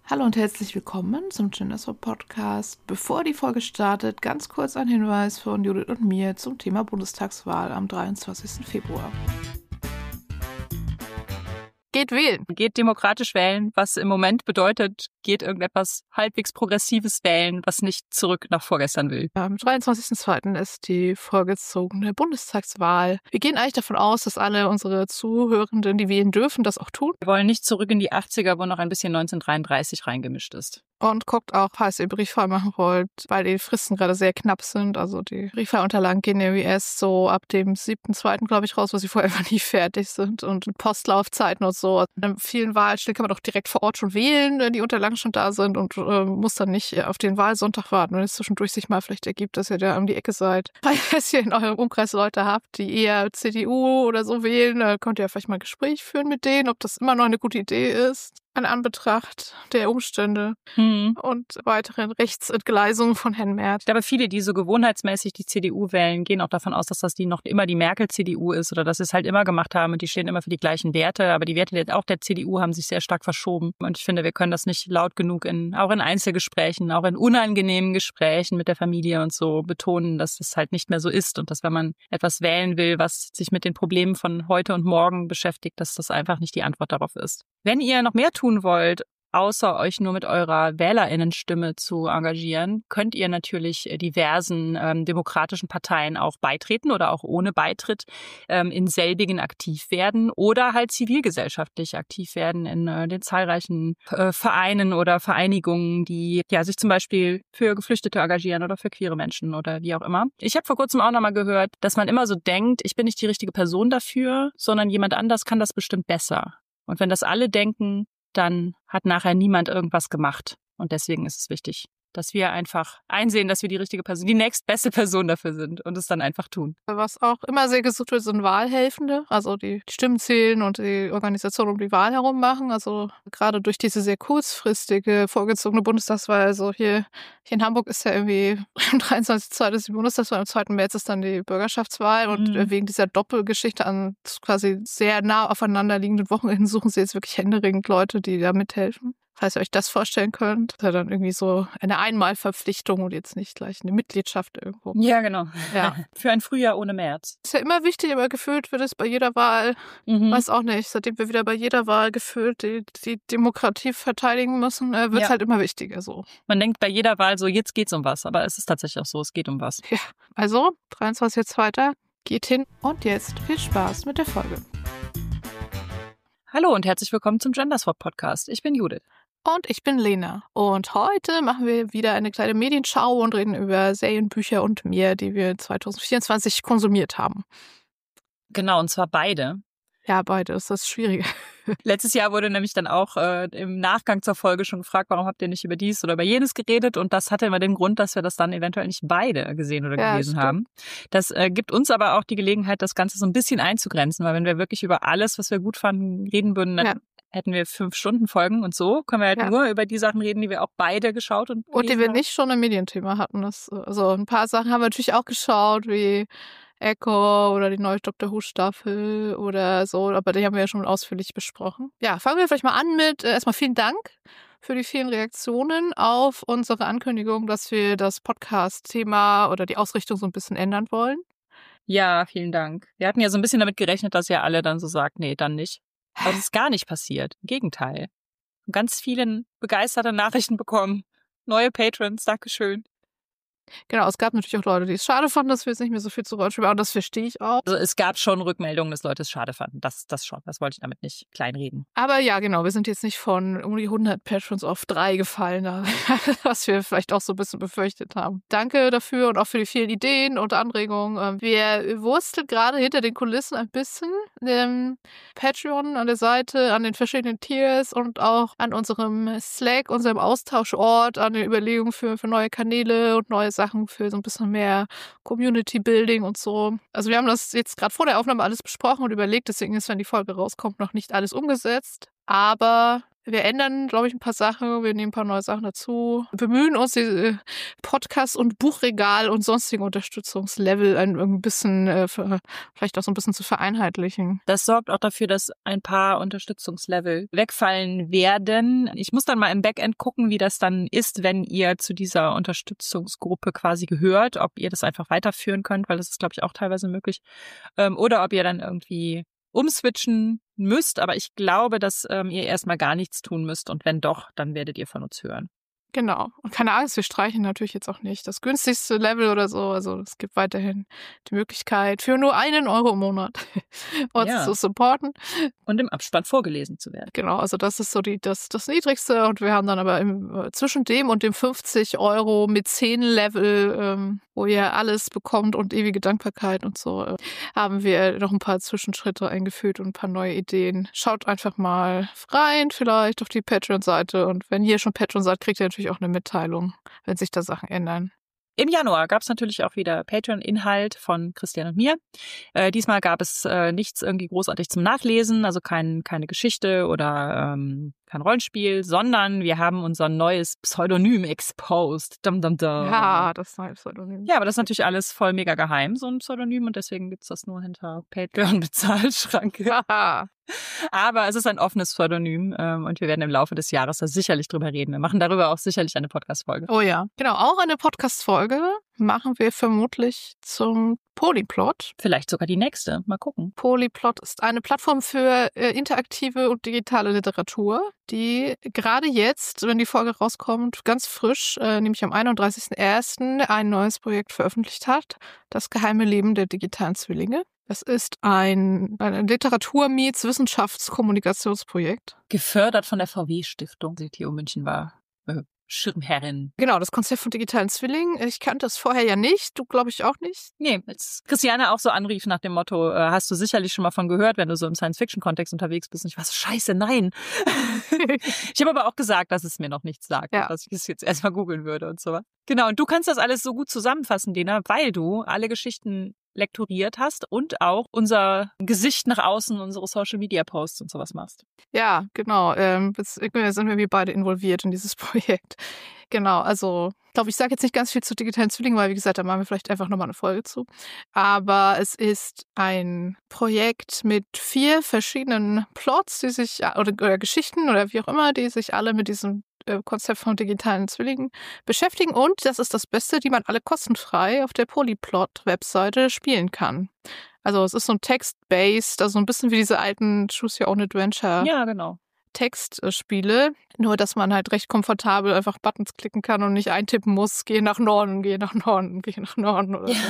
Hallo und herzlich willkommen zum Genderswap Podcast. Bevor die Folge startet, ganz kurz ein Hinweis von Judith und mir zum Thema Bundestagswahl am 23. Februar. Geht wählen. Geht demokratisch wählen, was im Moment bedeutet, geht irgendetwas halbwegs Progressives wählen, was nicht zurück nach vorgestern will. Am 23.02. ist die vorgezogene Bundestagswahl. Wir gehen eigentlich davon aus, dass alle unsere Zuhörenden, die wählen dürfen, das auch tun. Wir wollen nicht zurück in die 80er, wo noch ein bisschen 1933 reingemischt ist. Und guckt auch, falls ihr Briefwahl machen wollt, weil die Fristen gerade sehr knapp sind. Also die Briefwahlunterlagen gehen irgendwie erst so ab dem 7.2., glaube ich, raus, wo sie vorher einfach nie fertig sind. Und Postlaufzeiten und so. An vielen Wahlstellen kann man doch direkt vor Ort schon wählen, wenn die Unterlagen schon da sind und muss dann nicht auf den Wahlsonntag warten, wenn es zwischendurch sich mal vielleicht ergibt, dass ihr da um die Ecke seid. Falls ihr in eurem Umkreis Leute habt, die eher CDU oder so wählen, könnt ihr vielleicht mal ein Gespräch führen mit denen, ob das immer noch eine gute Idee ist. In Anbetracht der Umstände und weiteren Rechtsentgleisungen von Herrn Merz. Aber viele, die so gewohnheitsmäßig die CDU wählen, gehen auch davon aus, dass das die noch immer die Merkel-CDU ist oder dass sie es halt immer gemacht haben und die stehen immer für die gleichen Werte. Aber die Werte auch der CDU haben sich sehr stark verschoben. Und ich finde, wir können das nicht laut genug auch in Einzelgesprächen, auch in unangenehmen Gesprächen mit der Familie und so betonen, dass es halt nicht mehr so ist und dass, wenn man etwas wählen will, was sich mit den Problemen von heute und morgen beschäftigt, dass das einfach nicht die Antwort darauf ist. Wenn ihr noch mehr tun wollt, außer euch nur mit eurer WählerInnenstimme zu engagieren, könnt ihr natürlich diversen demokratischen Parteien auch beitreten oder auch ohne Beitritt in selbigen aktiv werden oder halt zivilgesellschaftlich aktiv werden in den zahlreichen Vereinen oder Vereinigungen, die sich zum Beispiel für Geflüchtete engagieren oder für queere Menschen oder wie auch immer. Ich habe vor kurzem auch nochmal gehört, dass man immer so denkt, ich bin nicht die richtige Person dafür, sondern jemand anders kann das bestimmt besser. Und wenn das alle denken, dann hat nachher niemand irgendwas gemacht. Und deswegen ist es wichtig, dass wir einfach einsehen, dass wir die richtige Person, die nächstbeste Person dafür sind und es dann einfach tun. Was auch immer sehr gesucht wird, sind Wahlhelfende, also die Stimmen zählen und die Organisation um die Wahl herum machen. Also gerade durch diese sehr kurzfristige vorgezogene Bundestagswahl, also hier in Hamburg ist ja irgendwie am 23.02. ist die Bundestagswahl, am 2. März ist dann die Bürgerschaftswahl und wegen dieser Doppelgeschichte an quasi sehr nah aufeinander liegenden Wochenenden suchen sie jetzt wirklich händeringend Leute, die da mithelfen. Falls ihr euch das vorstellen könnt, ist ja dann irgendwie so eine Einmalverpflichtung und jetzt nicht gleich eine Mitgliedschaft irgendwo. Ja, genau. Ja. Für ein Frühjahr ohne März. Ist ja immer wichtig, aber gefühlt wird es bei jeder Wahl, weiß auch nicht, seitdem wir wieder bei jeder Wahl gefühlt die Demokratie verteidigen müssen, wird es halt immer wichtiger so. Man denkt bei jeder Wahl so, jetzt geht's um was, aber es ist tatsächlich auch so, es geht um was. Ja, also 23.02. geht hin und jetzt viel Spaß mit der Folge. Hallo und herzlich willkommen zum Genderswap Podcast. Ich bin Judith. Und ich bin Lena. Und heute machen wir wieder eine kleine Medienschau und reden über Serien, Bücher und mehr, die wir 2024 konsumiert haben. Genau, und zwar beide. Ja, beide, das ist das Schwierige. Letztes Jahr wurde nämlich dann auch im Nachgang zur Folge schon gefragt, warum habt ihr nicht über dies oder über jenes geredet? Und das hatte immer den Grund, dass wir das dann eventuell nicht beide gesehen oder gelesen haben. Das gibt uns aber auch die Gelegenheit, das Ganze so ein bisschen einzugrenzen, weil wenn wir wirklich über alles, was wir gut fanden, reden würden, dann hätten wir 5 Stunden Folgen und so können wir halt nur über die Sachen reden, die wir auch beide geschaut und die wir nicht schon im Medienthema hatten. Also ein paar Sachen haben wir natürlich auch geschaut, wie Echo oder die neue Doctor Who Staffel oder so, aber die haben wir ja schon ausführlich besprochen. Ja, fangen wir vielleicht mal an mit erstmal vielen Dank für die vielen Reaktionen auf unsere Ankündigung, dass wir das Podcast-Thema oder die Ausrichtung so ein bisschen ändern wollen. Ja, vielen Dank. Wir hatten ja so ein bisschen damit gerechnet, dass ihr alle dann so sagt, nee, dann nicht. Aber das ist gar nicht passiert. Im Gegenteil. Und ganz viele begeisterte Nachrichten bekommen. Neue Patrons, Dankeschön. Genau, es gab natürlich auch Leute, die es schade fanden, dass wir jetzt nicht mehr so viel zu Rollenspiel machen. Das verstehe ich auch. Also es gab schon Rückmeldungen, dass Leute es schade fanden. Das schon. Das wollte ich damit nicht kleinreden. Aber ja, genau. Wir sind jetzt nicht von um die 100 Patrons auf 3 gefallen, was wir vielleicht auch so ein bisschen befürchtet haben. Danke dafür und auch für die vielen Ideen und Anregungen. Wir wursteln gerade hinter den Kulissen ein bisschen. Patreon an der Seite, an den verschiedenen Tiers und auch an unserem Slack, unserem Austauschort, an den Überlegungen für neue Kanäle und neue Sachen für so ein bisschen mehr Community-Building und so. Also wir haben das jetzt gerade vor der Aufnahme alles besprochen und überlegt, deswegen ist, wenn die Folge rauskommt, noch nicht alles umgesetzt. Aber Wir ändern, glaube ich, ein paar Sachen. Wir nehmen ein paar neue Sachen dazu. Bemühen uns, die Podcast- und Buchregal und sonstigen Unterstützungslevel ein bisschen, vielleicht auch so ein bisschen zu vereinheitlichen. Das sorgt auch dafür, dass ein paar Unterstützungslevel wegfallen werden. Ich muss dann mal im Backend gucken, wie das dann ist, wenn ihr zu dieser Unterstützungsgruppe quasi gehört, ob ihr das einfach weiterführen könnt, weil das ist, glaube ich, auch teilweise möglich. Oder ob ihr dann irgendwie umswitchen müsst. Aber ich glaube, dass ihr erstmal gar nichts tun müsst. Und wenn doch, dann werdet ihr von uns hören. Genau. Und keine Angst, wir streichen natürlich jetzt auch nicht das günstigste Level oder so. Also es gibt weiterhin die Möglichkeit, für nur 1 Euro im Monat uns zu supporten. Und im Abspann vorgelesen zu werden. Genau, also das ist so das Niedrigste. Und wir haben dann aber zwischen dem und dem 50 Euro mit 10 Level, wo ihr alles bekommt und ewige Dankbarkeit und so, haben wir noch ein paar Zwischenschritte eingeführt und ein paar neue Ideen. Schaut einfach mal rein, vielleicht auf die Patreon-Seite. Und wenn ihr schon Patreon seid, kriegt ihr natürlich auch eine Mitteilung, wenn sich da Sachen ändern. Im Januar gab es natürlich auch wieder Patreon-Inhalt von Christian und mir. Diesmal gab es nichts irgendwie großartig zum Nachlesen, also keine Geschichte oder kein Rollenspiel, sondern wir haben unser neues Pseudonym exposed. Dum, dum, dum. Ja, das neue Pseudonym. Ja, aber das ist natürlich alles voll mega geheim, so ein Pseudonym, und deswegen gibt's das nur hinter Patreon-Bezahlschranke. Aber es ist ein offenes Pseudonym und wir werden im Laufe des Jahres da sicherlich drüber reden. Wir machen darüber auch sicherlich eine Podcast-Folge. Oh ja, genau. Auch eine Podcast-Folge machen wir vermutlich zum Polyplot. Vielleicht sogar die nächste. Mal gucken. Polyplot ist eine Plattform für interaktive und digitale Literatur, die gerade jetzt, wenn die Folge rauskommt, ganz frisch, nämlich am 31.01. ein neues Projekt veröffentlicht hat. Das geheime Leben der digitalen Zwillinge. Es ist ein Literatur-Wissenschaftskommunikationsprojekt. Gefördert von der VW-Stiftung. Die TU München war Schirmherrin. Genau, das Konzept von digitalen Zwillingen. Ich kannte das vorher ja nicht. Du, glaube ich, auch nicht. Nee, als Christiane auch so anrief nach dem Motto, hast du sicherlich schon mal von gehört, wenn du so im Science-Fiction-Kontext unterwegs bist. Und ich war so, scheiße, nein. Ich habe aber auch gesagt, dass es mir noch nichts sagt. Ja. Dass ich es jetzt erstmal googeln würde und so. Genau, und du kannst das alles so gut zusammenfassen, Lena, weil du alle Geschichten lektoriert hast und auch unser Gesicht nach außen, unsere Social-Media-Posts und sowas machst. Ja, genau. Jetzt sind wir beide involviert in dieses Projekt. Genau, also ich glaube, ich sage jetzt nicht ganz viel zu digitalen Zwillingen, weil wie gesagt, da machen wir vielleicht einfach nochmal eine Folge zu. Aber es ist ein Projekt mit 4 verschiedenen Plots, die sich, oder Geschichten oder wie auch immer, die sich alle mit diesem Konzept von digitalen Zwillingen beschäftigen. Und das ist das Beste, die man alle kostenfrei auf der Polyplot-Webseite spielen kann. Also es ist so ein Text-based, also ein bisschen wie diese alten Choose Your Own Adventure. Ja, genau. Textspiele, nur dass man halt recht komfortabel einfach Buttons klicken kann und nicht eintippen muss, geh nach Norden, geh nach Norden, geh nach Norden oder so.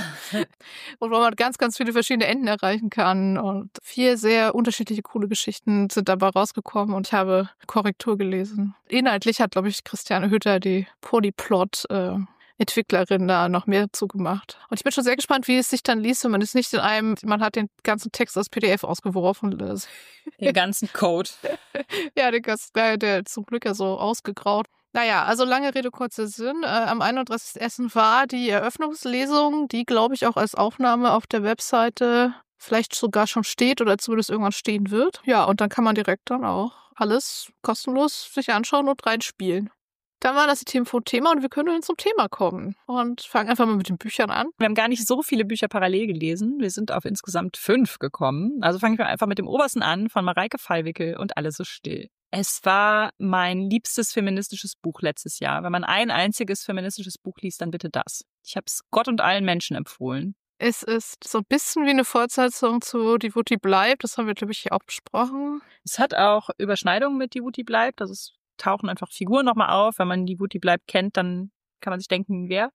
Und wo man ganz, ganz viele verschiedene Enden erreichen kann. Und 4 sehr unterschiedliche, coole Geschichten sind dabei rausgekommen und ich habe Korrektur gelesen. Inhaltlich hat, glaube ich, Christiane Hütter, die Polyplot Entwicklerin, da noch mehr zugemacht. Und ich bin schon sehr gespannt, wie es sich dann liest, wenn man es nicht in einem, man hat den ganzen Text als PDF ausgeworfen. Den ganzen Code. Ja, der zum Glück ja so ausgegraut. Naja, also lange Rede, kurzer Sinn. Am 31.01. war die Eröffnungslesung, die, glaube ich, auch als Aufnahme auf der Webseite vielleicht sogar schon steht oder zumindest irgendwann stehen wird. Ja, und dann kann man direkt dann auch alles kostenlos sich anschauen und reinspielen. Dann war das Thema und wir können nun zum Thema kommen und fangen einfach mal mit den Büchern an. Wir haben gar nicht so viele Bücher parallel gelesen. Wir sind auf insgesamt 5 gekommen. Also fangen wir einfach mit dem obersten an, von Mareike Fallwickel und Alles so still. Es war mein liebstes feministisches Buch letztes Jahr. Wenn man ein einziges feministisches Buch liest, dann bitte das. Ich habe es Gott und allen Menschen empfohlen. Es ist so ein bisschen wie eine Fortsetzung zu Die Wut, die bleibt. Das haben wir, glaube ich, hier auch besprochen. Es hat auch Überschneidungen mit Die Wut, die bleibt. Also es tauchen einfach Figuren nochmal auf. Wenn man Die Wut, die bleibt kennt, dann kann man sich denken, wer.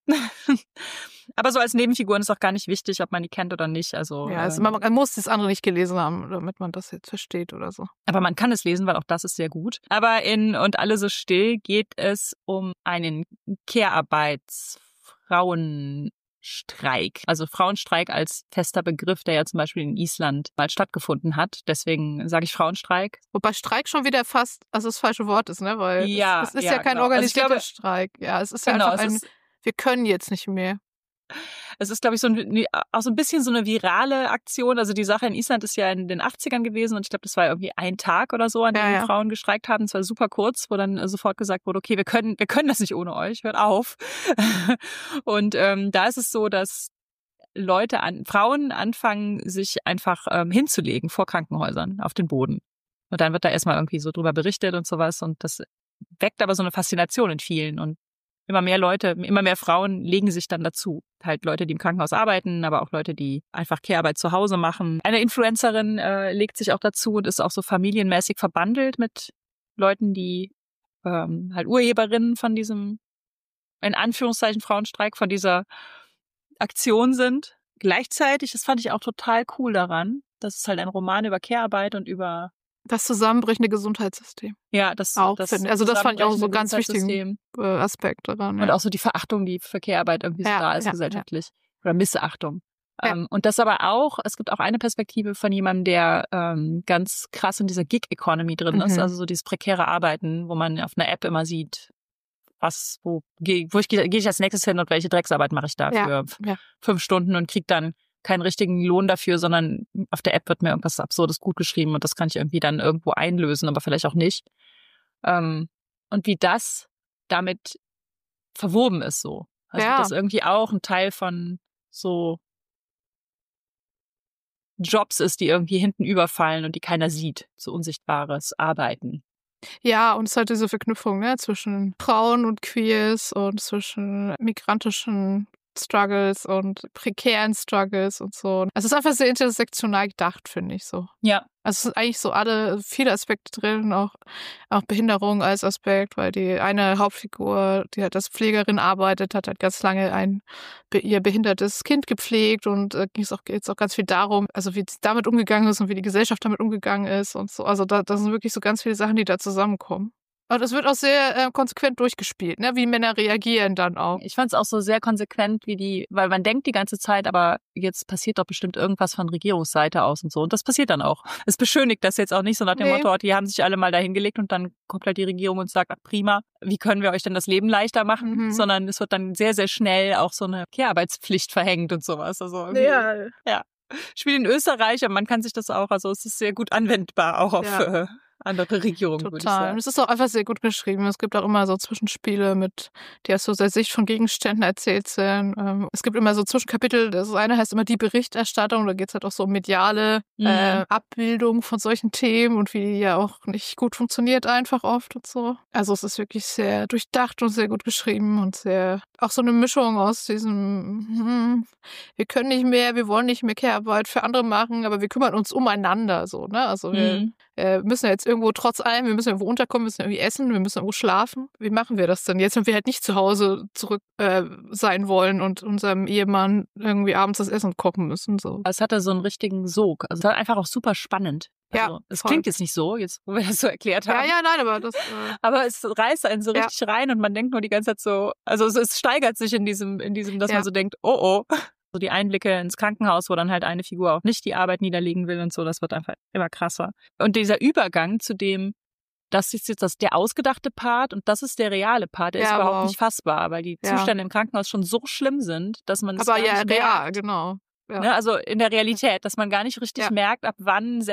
Aber so als Nebenfiguren ist auch gar nicht wichtig, ob man die kennt oder nicht. Also, ja, also man muss das andere nicht gelesen haben, damit man das jetzt versteht oder so. Aber man kann es lesen, weil auch das ist sehr gut. Aber in Und alle so still geht es um einen Care-Arbeitsfrauenstreik. Also Frauenstreik als fester Begriff, der ja zum Beispiel in Island mal stattgefunden hat. Deswegen sage ich Frauenstreik. Wobei Streik schon wieder fast, also das falsche Wort ist, ne? Weil es ist ja kein genau. organisierter Streik. Ja, es ist ja einfach wir können jetzt nicht mehr. Es ist, glaube ich, auch so ein bisschen so eine virale Aktion. Also die Sache in Island ist ja in den 80ern gewesen und ich glaube, das war irgendwie ein Tag oder so, an dem die Frauen gestreikt haben. Es war super kurz, wo dann sofort gesagt wurde, okay, wir können das nicht ohne euch, hört auf. Und da ist es so, dass Frauen anfangen, sich einfach hinzulegen vor Krankenhäusern auf den Boden. Und dann wird da erstmal irgendwie so drüber berichtet und sowas und das weckt aber so eine Faszination in vielen und immer mehr Frauen legen sich dann dazu. Halt Leute, die im Krankenhaus arbeiten, aber auch Leute, die einfach Care-Arbeit zu Hause machen. Eine Influencerin legt sich auch dazu und ist auch so familienmäßig verbandelt mit Leuten, die halt Urheberinnen von diesem, in Anführungszeichen, Frauenstreik, von dieser Aktion sind. Gleichzeitig, das fand ich auch total cool daran, das ist halt ein Roman über Care-Arbeit und über das zusammenbrechende Gesundheitssystem. Ja, das fand ich auch so einen ganz wichtigen Aspekt daran. Ja. Und auch so die Verachtung, die für Care-Arbeit irgendwie so da ist gesellschaftlich. Ja. Oder Missachtung. Ja. Und das aber auch, es gibt auch eine Perspektive von jemandem, der ganz krass in dieser Gig-Economy drin ist, also so dieses prekäre Arbeiten, wo man auf einer App immer sieht, wo gehe ich als nächstes hin und welche Drecksarbeit mache ich da für 5 Stunden und kriege dann keinen richtigen Lohn dafür, sondern auf der App wird mir irgendwas Absurdes gut geschrieben und das kann ich irgendwie dann irgendwo einlösen, aber vielleicht auch nicht. Und wie das damit verwoben ist so. Also das irgendwie auch ein Teil von so Jobs ist, die irgendwie hinten überfallen und die keiner sieht. So unsichtbares Arbeiten. Ja, und es ist halt diese Verknüpfung, zwischen Frauen und Queers und zwischen migrantischen Struggles und prekären Struggles und so. Also es ist einfach sehr intersektional gedacht, finde ich so. Ja. Also es sind eigentlich so viele Aspekte drin, auch Behinderung als Aspekt, weil die eine Hauptfigur, die halt als Pflegerin arbeitet, hat halt ganz lange ihr behindertes Kind gepflegt und geht es auch ganz viel darum, also wie sie damit umgegangen ist und wie die Gesellschaft damit umgegangen ist und so. Also da sind wirklich so ganz viele Sachen, die da zusammenkommen. Und es wird auch sehr konsequent durchgespielt, wie Männer reagieren dann auch. Ich fand es auch so sehr konsequent, weil man denkt die ganze Zeit, aber jetzt passiert doch bestimmt irgendwas von Regierungsseite aus und so. Und das passiert dann auch. Es beschönigt das jetzt auch nicht so nach dem Motto, die haben sich alle mal dahin gelegt und dann kommt halt die Regierung und sagt, ach prima, wie können wir euch denn das Leben leichter machen? Sondern es wird dann sehr, sehr schnell auch so eine Care-Arbeitspflicht verhängt und sowas. Also ja. Spielt in Österreich, aber man kann sich das auch, also es ist sehr gut anwendbar auch auf andere Regierungen, würde ich sagen. Und es ist auch einfach sehr gut geschrieben. Es gibt auch immer so Zwischenspiele, die aus so der Sicht von Gegenständen erzählt sind. Es gibt immer so Zwischenkapitel. Das eine heißt immer die Berichterstattung. Da geht es halt auch so um mediale Abbildung von solchen Themen und wie die ja auch nicht gut funktioniert einfach oft und so. Also es ist wirklich sehr durchdacht und sehr gut geschrieben und auch so eine Mischung aus diesem wir können nicht mehr, wir wollen nicht mehr Care-Arbeit für andere machen, aber wir kümmern uns umeinander so, Also wir müssen jetzt irgendwo trotz allem, wir müssen irgendwo unterkommen, wir müssen irgendwie essen, wir müssen irgendwo schlafen. Wie machen wir das denn jetzt, wenn wir halt nicht zu Hause zurück sein wollen und unserem Ehemann irgendwie abends das Essen kochen müssen? So. Es hatte so einen richtigen Sog. Also es war einfach auch super spannend. Also, es klingt jetzt nicht so, jetzt wo wir das so erklärt haben. Ja, nein, aber das... aber es reißt einen so richtig rein und man denkt nur die ganze Zeit so, also es steigert sich in diesem, dass man so denkt, oh. So die Einblicke ins Krankenhaus, wo dann halt eine Figur auch nicht die Arbeit niederlegen will und so, das wird einfach immer krasser. Und dieser Übergang zu dem, das ist jetzt der ausgedachte Part und das ist der reale Part, der ist überhaupt nicht fassbar, weil die Zustände im Krankenhaus schon so schlimm sind, dass man es gar nicht merkt. Real, genau. Ja. Ne, also in der Realität, dass man gar nicht richtig merkt, ab wann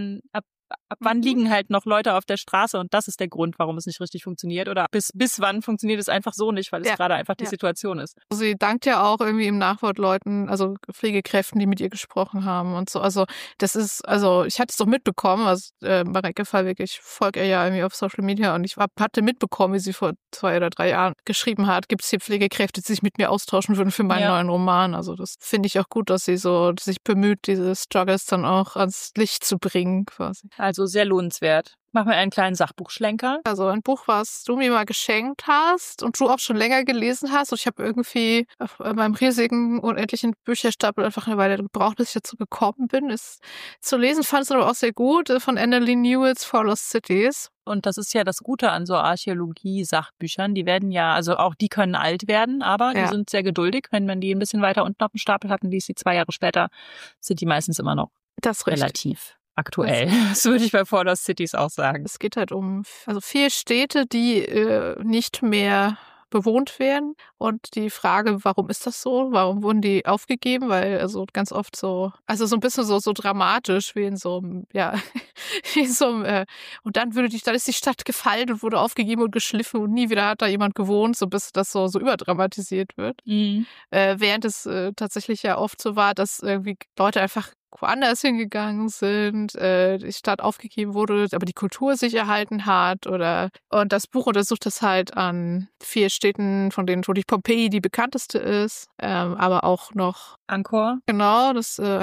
liegen halt noch Leute auf der Straße und das ist der Grund, warum es nicht richtig funktioniert oder bis wann funktioniert es einfach so nicht, weil es gerade einfach die Situation ist. Sie dankt ja auch irgendwie im Nachwort Leuten, also Pflegekräften, die mit ihr gesprochen haben und so. Also das ist, ich hatte es doch mitbekommen, Mareike Fallweg, ich folge ihr ja irgendwie auf Social Media und ich hatte mitbekommen, wie sie vor 2 oder 3 Jahren geschrieben hat, gibt es hier Pflegekräfte, die sich mit mir austauschen würden für meinen neuen Roman. Also das finde ich auch gut, dass sie so sich bemüht, diese Struggles dann auch ans Licht zu bringen quasi. Also sehr lohnenswert. Machen wir einen kleinen Sachbuchschlenker. Also ein Buch, was du mir mal geschenkt hast und du auch schon länger gelesen hast. Und ich habe irgendwie auf meinem riesigen, unendlichen Bücherstapel einfach eine Weile gebraucht, bis ich dazu gekommen bin, es zu lesen. Fand es aber auch sehr gut, von Annalee Newitz, For Lost Cities. Und das ist ja das Gute an so Archäologie-Sachbüchern. Die werden ja, also auch die können alt werden, aber die sind sehr geduldig. Wenn man die ein bisschen weiter unten auf dem Stapel hat und liest sie 2 Jahre später, sind die meistens immer noch relativ aktuell. Das würde ich bei For Lost Cities auch sagen. Es geht halt um 4 Städte, die nicht mehr bewohnt werden. Und die Frage, warum ist das so? Warum wurden die aufgegeben? Weil also ganz oft so, also so ein bisschen so dramatisch wie in so einem, ja, wie in so einem, und dann dann ist die Stadt gefallen und wurde aufgegeben und geschliffen und nie wieder hat da jemand gewohnt, so bis das so überdramatisiert wird. Mhm. Während es tatsächlich ja oft so war, dass irgendwie Leute einfach woanders hingegangen sind, die Stadt aufgegeben wurde, aber die Kultur sich erhalten hat und das Buch untersucht das halt an 4 Städten, von denen natürlich Pompeji die bekannteste ist, aber auch noch Angkor? genau,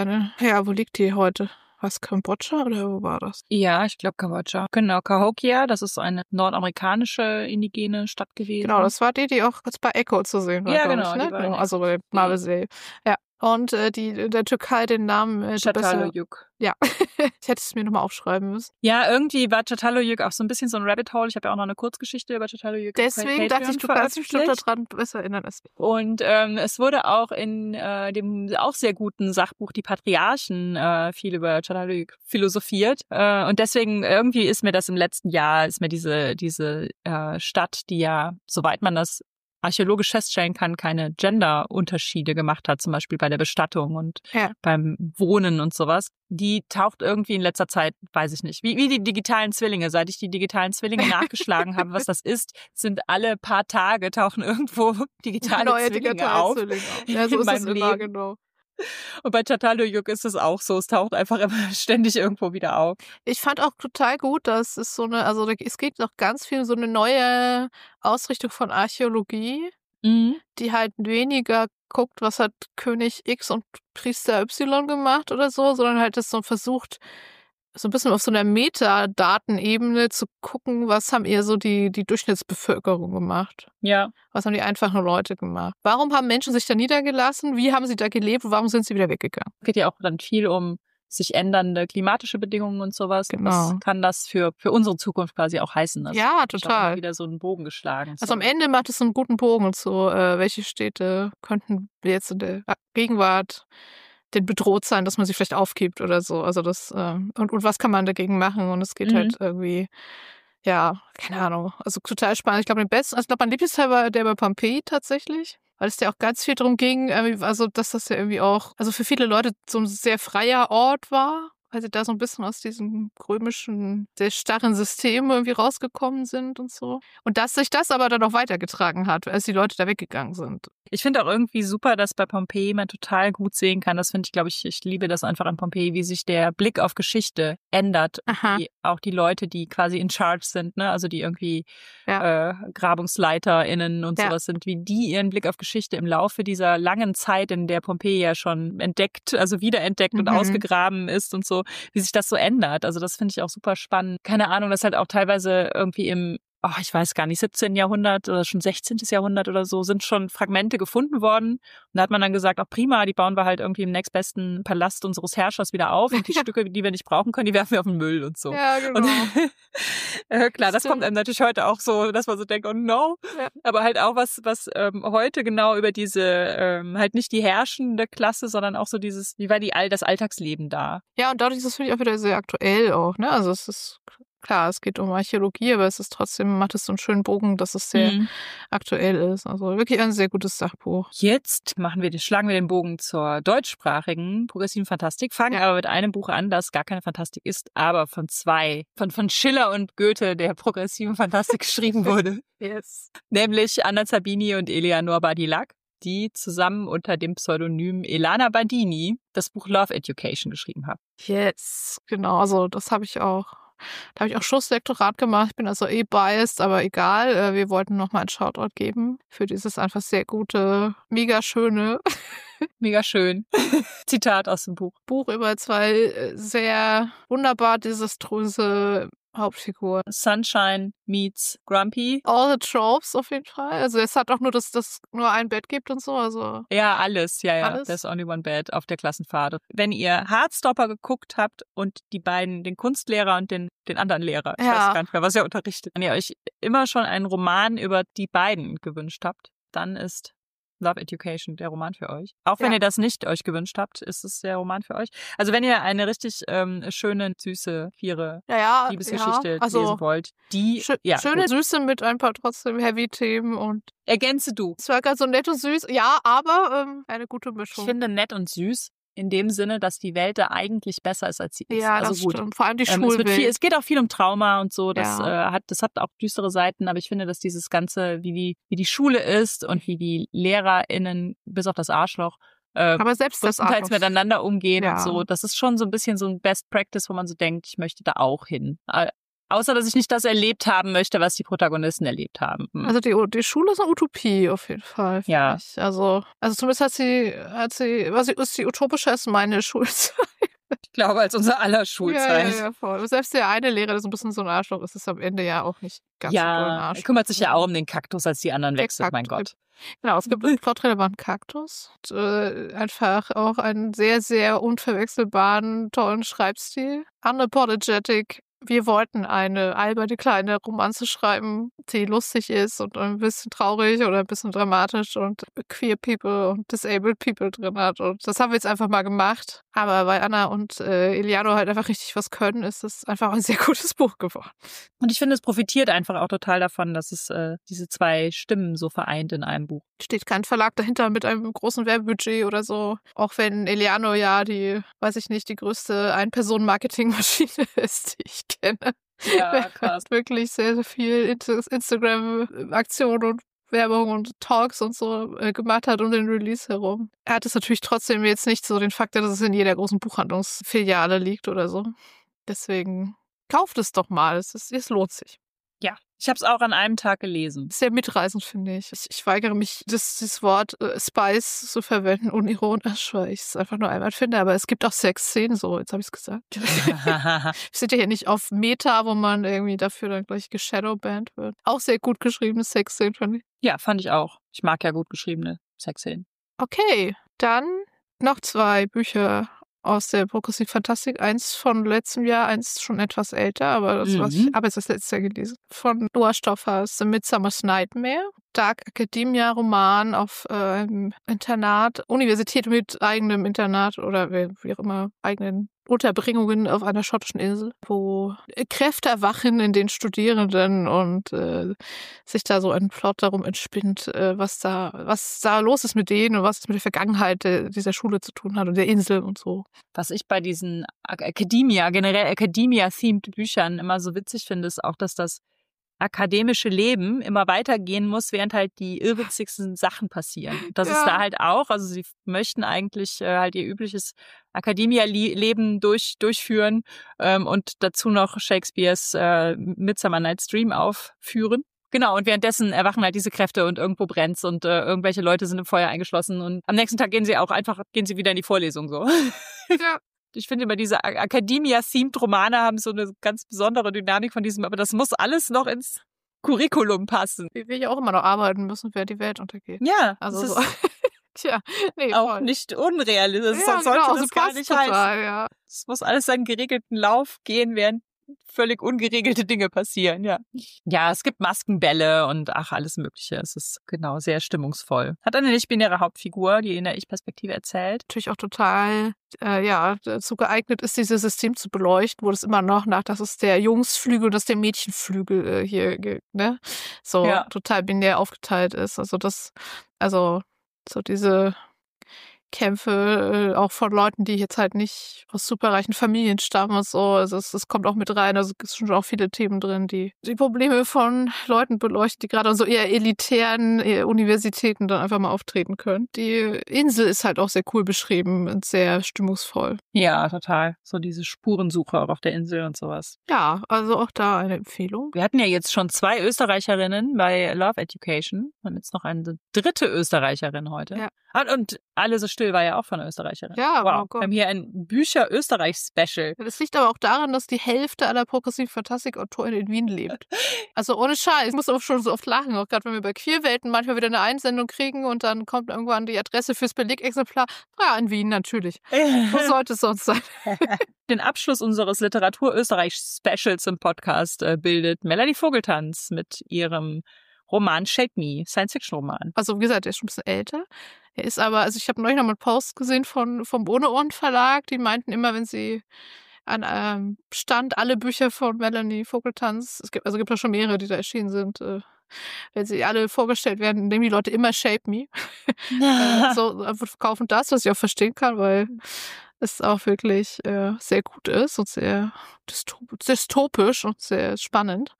wo liegt die heute? Was, Kambodscha oder wo war das? Ja, ich glaube Kambodscha. Genau, Cahokia, das ist eine nordamerikanische indigene Stadt gewesen. Genau, das war die auch jetzt bei Echo zu sehen war, Ja, glaub genau, ich, ne? die war in Genau, also Echo. bei Marvel-Serie. Ja. Und die in der Türkei den Namen du besser. Çatalhöyük. Ja, ich hätte es mir nochmal aufschreiben müssen. Ja, irgendwie war Çatalhöyük auch so ein bisschen so ein Rabbit Hole. Ich habe ja auch noch eine Kurzgeschichte über Çatalhöyük. Deswegen dachte ich, du kannst dich bestimmt daran besser erinnern als ich. Und es wurde auch in dem auch sehr guten Sachbuch Die Patriarchen viel über Çatalhöyük philosophiert. Und deswegen irgendwie ist mir das im letzten Jahr, diese Stadt, die ja, soweit man das archäologisch feststellen kann, keine Gender-Unterschiede gemacht hat, zum Beispiel bei der Bestattung und beim Wohnen und sowas. Die taucht irgendwie in letzter Zeit, weiß ich nicht, wie die digitalen Zwillinge. Seit ich die digitalen Zwillinge nachgeschlagen habe, was das ist, sind alle paar Tage tauchen irgendwo digitale Neue Zwillinge auf. Ja, so ist es immer, Leben. genau. Und bei Çatalhöyük ist es auch so. Es taucht einfach immer ständig irgendwo wieder auf. Ich fand auch total gut, dass es es geht noch ganz viel um so eine neue Ausrichtung von Archäologie, die halt weniger guckt, was hat König X und Priester Y gemacht oder so, sondern halt das so versucht, so ein bisschen auf so einer Metadatenebene zu gucken, was haben eher so die Durchschnittsbevölkerung gemacht. Ja. Was haben die einfachen Leute gemacht? Warum haben Menschen sich da niedergelassen? Wie haben sie da gelebt? Und warum sind sie wieder weggegangen? Es geht ja auch dann viel um sich ändernde klimatische Bedingungen und sowas. Genau. Was kann das für unsere Zukunft quasi auch heißen? Also ja, ich total. habe wieder so einen Bogen geschlagen. Also am Ende macht es einen guten Bogen zu, welche Städte könnten jetzt in der Gegenwart denn bedroht sein, dass man sie vielleicht aufgibt oder so. Also das, und was kann man dagegen machen? Und es geht halt irgendwie, ja, keine Ahnung. Also total spannend. Ich glaube, mein Lieblingsteil war der bei Pompeji tatsächlich. Weil es ja auch ganz viel darum ging, also dass das ja irgendwie auch, also für viele Leute so ein sehr freier Ort war, weil sie da so ein bisschen aus diesem römischen, sehr starren System irgendwie rausgekommen sind und so. Und dass sich das aber dann auch weitergetragen hat, als die Leute da weggegangen sind. Ich finde auch irgendwie super, dass bei Pompeji man total gut sehen kann. Das finde ich, glaube ich, ich liebe das einfach an Pompeji, wie sich der Blick auf Geschichte ändert. Auch die Leute, die quasi in charge sind, ne? Also die irgendwie GrabungsleiterInnen und sowas sind, wie die ihren Blick auf Geschichte im Laufe dieser langen Zeit, in der Pompeji ja schon wiederentdeckt und ausgegraben ist und so, wie sich das so ändert. Also das finde ich auch super spannend. Keine Ahnung, das halt auch teilweise irgendwie ich weiß gar nicht, 17. Jahrhundert oder schon 16. Jahrhundert oder so, sind schon Fragmente gefunden worden. Und da hat man dann gesagt, auch prima, die bauen wir halt irgendwie im nächstbesten Palast unseres Herrschers wieder auf und die Stücke, die wir nicht brauchen können, die werfen wir auf den Müll und so. Ja, genau. Und, klar, das kommt einem natürlich heute auch so, dass man so denkt, oh no. Ja. Aber halt auch was heute genau über diese, halt nicht die herrschende Klasse, sondern auch so dieses, wie war das Alltagsleben da? Ja, und dadurch ist es, finde ich, auch wieder sehr aktuell auch, ne? Also es ist klar, es geht um Archäologie, aber es ist trotzdem, macht es so einen schönen Bogen, dass es sehr aktuell ist. Also wirklich ein sehr gutes Sachbuch. Jetzt schlagen wir den Bogen zur deutschsprachigen progressiven Fantastik, fangen aber mit einem Buch an, das gar keine Fantastik ist, aber von Schiller und Goethe der progressiven Fantastik geschrieben wurde. Yes. Nämlich Anna Zabini und Eleanor Badilac, die zusammen unter dem Pseudonym Elana Badini das Buch Love Education geschrieben haben. Yes, genau. Also das habe ich auch. Da habe ich auch Schlusslektorat gemacht. Ich bin also biased, aber egal. Wir wollten nochmal einen Shoutout geben für dieses einfach sehr gute, mega schöne. Mega schön. Zitat aus dem Buch. Buch über 2 sehr wunderbar desaströse Hauptfiguren. Sunshine meets Grumpy. All the tropes auf jeden Fall. Also es hat auch nur, dass es nur ein Bett gibt und so. Also ja, alles. Ja. Alles? There's only one bed auf der Klassenfahrt. Wenn ihr Heartstopper geguckt habt und die beiden, den Kunstlehrer und den anderen Lehrer, ich weiß gar nicht mehr, was ihr unterrichtet, wenn ihr euch immer schon einen Roman über die beiden gewünscht habt, dann ist Love Education, der Roman für euch. Auch wenn ihr das nicht euch gewünscht habt, ist es der Roman für euch. Also wenn ihr eine richtig schöne, süße, queere Liebesgeschichte lesen wollt, die schöne, süße mit ein paar trotzdem Heavy-Themen und ergänze du. Es war ganz so nett und süß, ja, aber eine gute Mischung. Ich finde nett und süß in dem Sinne, dass die Welt da eigentlich besser ist, als sie ist. Ja, also das gut. Stimmt. Vor allem die Schulwelt. Es geht auch viel um Trauma und so. Das hat auch düstere Seiten, aber ich finde, dass dieses Ganze, wie die Schule ist und wie die LehrerInnen bis auf das Arschloch aber selbst das größtenteils miteinander umgehen und so, das ist schon so ein bisschen so ein Best Practice, wo man so denkt, ich möchte da auch hin. Außer, dass ich nicht das erlebt haben möchte, was die Protagonisten erlebt haben. Also die Schule ist eine Utopie auf jeden Fall. Ja. Also zumindest hat sie, was ist die utopische als meine Schulzeit. Ich glaube, als unser aller Schulzeit. Ja, voll. Selbst der eine Lehrer, der so ein bisschen so ein Arschloch ist, ist am Ende ja auch nicht ganz so doll ein Arschloch. Er kümmert sich ja auch um den Kaktus, als die anderen weg sind, mein Gott. Genau, es gibt einen plotrelevanten Kaktus. Und, einfach auch einen sehr, sehr unverwechselbaren, tollen Schreibstil. Unapologetic. Wir wollten eine alberne kleine Romanze schreiben, die lustig ist und ein bisschen traurig oder ein bisschen dramatisch und queer people und disabled people drin hat. Und das haben wir jetzt einfach mal gemacht. Aber weil Anna und Eliano halt einfach richtig was können, ist es einfach ein sehr gutes Buch geworden. Und ich finde, es profitiert einfach auch total davon, dass es diese zwei Stimmen so vereint in einem Buch. Steht kein Verlag dahinter mit einem großen Werbebudget oder so. Auch wenn Eliano ja die größte Ein-Personen-Marketing-Maschine ist, die ich kenne. Ja, krass. Wirklich sehr, sehr viel Instagram-Aktionen und Werbung und Talks und so gemacht hat um den Release herum. Er hat es natürlich trotzdem jetzt nicht so den Faktor, dass es in jeder großen Buchhandlungsfiliale liegt oder so. Deswegen kauft es doch mal. Es lohnt sich. Ja, ich habe es auch an einem Tag gelesen. Sehr mitreißend, finde ich. Ich weigere mich, das Wort Spice zu verwenden, unironisch, weil ich es einfach nur einmal finde. Aber es gibt auch Sexszenen, so, jetzt habe ich es gesagt. Wir sind ja hier nicht auf Meta, wo man irgendwie dafür dann gleich geshadowbanned wird. Auch sehr gut geschriebene Sexszenen, fand ich. Ja, fand ich auch. Ich mag ja gut geschriebene Sexszenen. Okay, dann noch 2 Bücher aus der Progressive Fantastik. Eins von letztem Jahr, eins schon etwas älter, aber das, was ich habe jetzt das letzte Jahr gelesen. Von Noah Stoffers The Midsummer's Nightmare. Dark Academia Roman auf einem Internat, Universität mit eigenem Internat oder wie auch immer, eigenen Unterbringungen auf einer schottischen Insel, wo Kräfte erwachen in den Studierenden und sich da so ein Plot darum entspinnt, was da los ist mit denen und was es mit der Vergangenheit dieser Schule zu tun hat und der Insel und so. Was ich bei diesen generell Academia-themed Büchern immer so witzig finde, ist auch, dass das akademische Leben immer weitergehen muss, während halt die irrwitzigsten Sachen passieren. Das ist da halt auch, also sie möchten eigentlich halt ihr übliches Academia-Leben durchführen und dazu noch Shakespeares Midsummer Night's Dream aufführen. Genau, und währenddessen erwachen halt diese Kräfte und irgendwo brennt's und irgendwelche Leute sind im Feuer eingeschlossen und am nächsten Tag gehen sie wieder in die Vorlesung so. Ja. Ich finde immer diese Academia-themed Romane haben so eine ganz besondere Dynamik von diesem, aber das muss alles noch ins Curriculum passen. Wie wir ja auch immer noch arbeiten müssen, während die Welt untergeht. Ja, also so. Tja, nee, auch voll. Nicht unrealistisch. Ja, Das sollte genau, das gar nicht heißen. Ja. Es muss alles seinen geregelten Lauf gehen, während völlig ungeregelte Dinge passieren, ja. Ja, es gibt Maskenbälle und alles Mögliche. Es ist genau sehr stimmungsvoll. Hat eine nicht-binäre Hauptfigur, die in der Ich-Perspektive erzählt. Natürlich auch total dazu geeignet ist, dieses System zu beleuchten, wo das immer noch das ist der Jungsflügel und das ist der Mädchenflügel total binär aufgeteilt ist. Also so diese Kämpfe auch von Leuten, die jetzt halt nicht aus superreichen Familien stammen und so. Also es kommt auch mit rein. Also es sind schon auch viele Themen drin, die Probleme von Leuten beleuchten, die gerade an so eher elitären Universitäten dann einfach mal auftreten können. Die Insel ist halt auch sehr cool beschrieben und sehr stimmungsvoll. Ja, total. So diese Spurensuche auch auf der Insel und sowas. Ja, also auch da eine Empfehlung. Wir hatten ja jetzt schon 2 Österreicherinnen bei Love Education. Wir haben jetzt noch eine 3. Österreicherin heute. Ja. Und Alle so still war ja auch von einer Österreicherin. Ja, wow. Oh Gott. Wir haben hier ein Bücher-Österreich-Special. Das liegt aber auch daran, dass die Hälfte aller progressiven Fantastik-Autoren in Wien lebt. Also ohne Scheiß. Ich muss auch schon so oft lachen, auch gerade wenn wir bei Queerwelten manchmal wieder eine Einsendung kriegen und dann kommt irgendwann die Adresse fürs Belegexemplar. Ja, in Wien natürlich. Wo sollte es sonst sein? Den Abschluss unseres Literatur-Österreich-Specials im Podcast bildet Melanie Vogeltanz mit ihrem Roman Shape Me, Science-Fiction-Roman. Also wie gesagt, der ist schon ein bisschen älter. Er ist aber, also ich habe neulich noch mal einen Post gesehen vom Ohne Ohren Verlag, die meinten immer, wenn sie an Stand alle Bücher von Melanie Vogeltanz, gibt ja schon mehrere, die da erschienen sind, wenn sie alle vorgestellt werden, nehmen die Leute immer Shape Me. So verkaufen das, was ich auch verstehen kann, weil es auch wirklich sehr gut ist und sehr dystopisch und sehr spannend.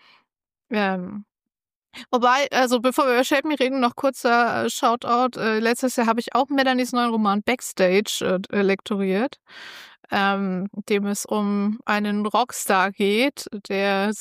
Wobei, also bevor wir über Shape Me reden, noch kurzer Shoutout. Letztes Jahr habe ich auch Melanies neuen Roman Backstage lektoriert, dem es um einen Rockstar geht, der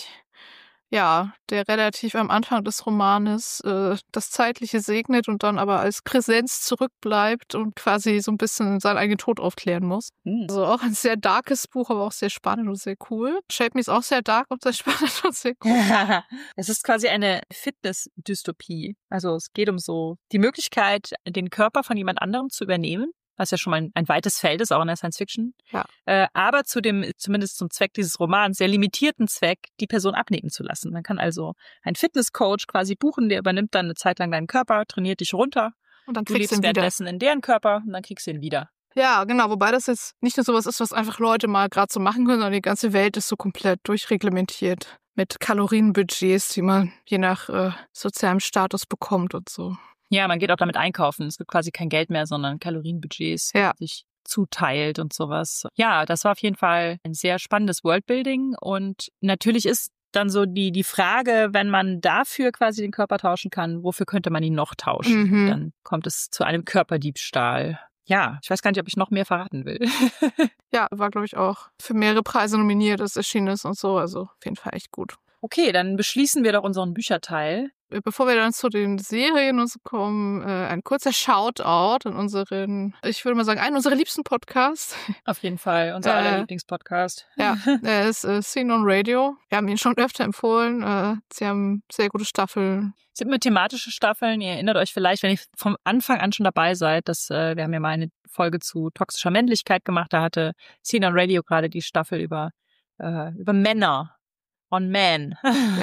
relativ am Anfang des Romanes das Zeitliche segnet und dann aber als Präsenz zurückbleibt und quasi so ein bisschen seinen eigenen Tod aufklären muss. Also auch ein sehr darkes Buch, aber auch sehr spannend und sehr cool. Shape Me ist auch sehr dark und sehr spannend und sehr cool. Es ist quasi eine Fitness-Dystopie. Also es geht um so die Möglichkeit, den Körper von jemand anderem zu übernehmen, was ja schon mal ein weites Feld ist, auch in der Science-Fiction. Ja. Aber zumindest zum Zweck dieses Romans, sehr limitierten Zweck, die Person abnehmen zu lassen. Man kann also einen Fitnesscoach quasi buchen, der übernimmt dann eine Zeit lang deinen Körper, trainiert dich runter. Und dann du kriegst lebst du ihn wieder. währenddessen in deren Körper und dann kriegst du ihn wieder. Ja, genau, wobei das jetzt nicht nur sowas ist, was einfach Leute mal gerade so machen können, sondern die ganze Welt ist so komplett durchreglementiert mit Kalorienbudgets, die man je nach sozialem Status bekommt und so. Ja, man geht auch damit einkaufen. Es gibt quasi kein Geld mehr, sondern Kalorienbudgets, die sich zuteilt und sowas. Ja, das war auf jeden Fall ein sehr spannendes Worldbuilding. Und natürlich ist dann so die Frage, wenn man dafür quasi den Körper tauschen kann, wofür könnte man ihn noch tauschen? Mhm. Dann kommt es zu einem Körperdiebstahl. Ja, ich weiß gar nicht, ob ich noch mehr verraten will. Ja, war, glaube ich, auch für mehrere Preise nominiert, das erschienen ist und so. Also auf jeden Fall echt gut. Okay, dann beschließen wir doch unseren Bücherteil. Bevor wir dann zu den Serien und so kommen, ein kurzer Shoutout an ich würde mal sagen, einen unserer liebsten Podcasts. Auf jeden Fall, unser aller Lieblingspodcast. Ja, er ist Scene on Radio. Wir haben ihn schon öfter empfohlen. Sie haben sehr gute Staffeln. Es sind immer thematische Staffeln. Ihr erinnert euch vielleicht, wenn ihr vom Anfang an schon dabei seid, dass wir haben ja mal eine Folge zu toxischer Männlichkeit gemacht. Da hatte Scene on Radio gerade die Staffel über Männer. On Man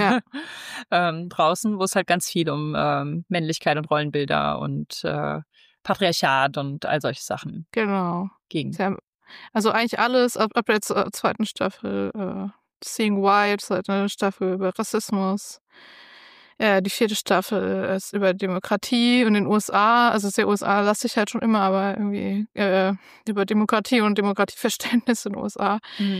draußen, wo es halt ganz viel um Männlichkeit und Rollenbilder und Patriarchat und all solche Sachen ging. Also eigentlich alles ab der zweiten Staffel, Seeing White, zweite Staffel über Rassismus. Die vierte Staffel ist über Demokratie in den USA, also sehr USA-lastig halt schon immer, aber irgendwie über Demokratie und Demokratieverständnis in den USA.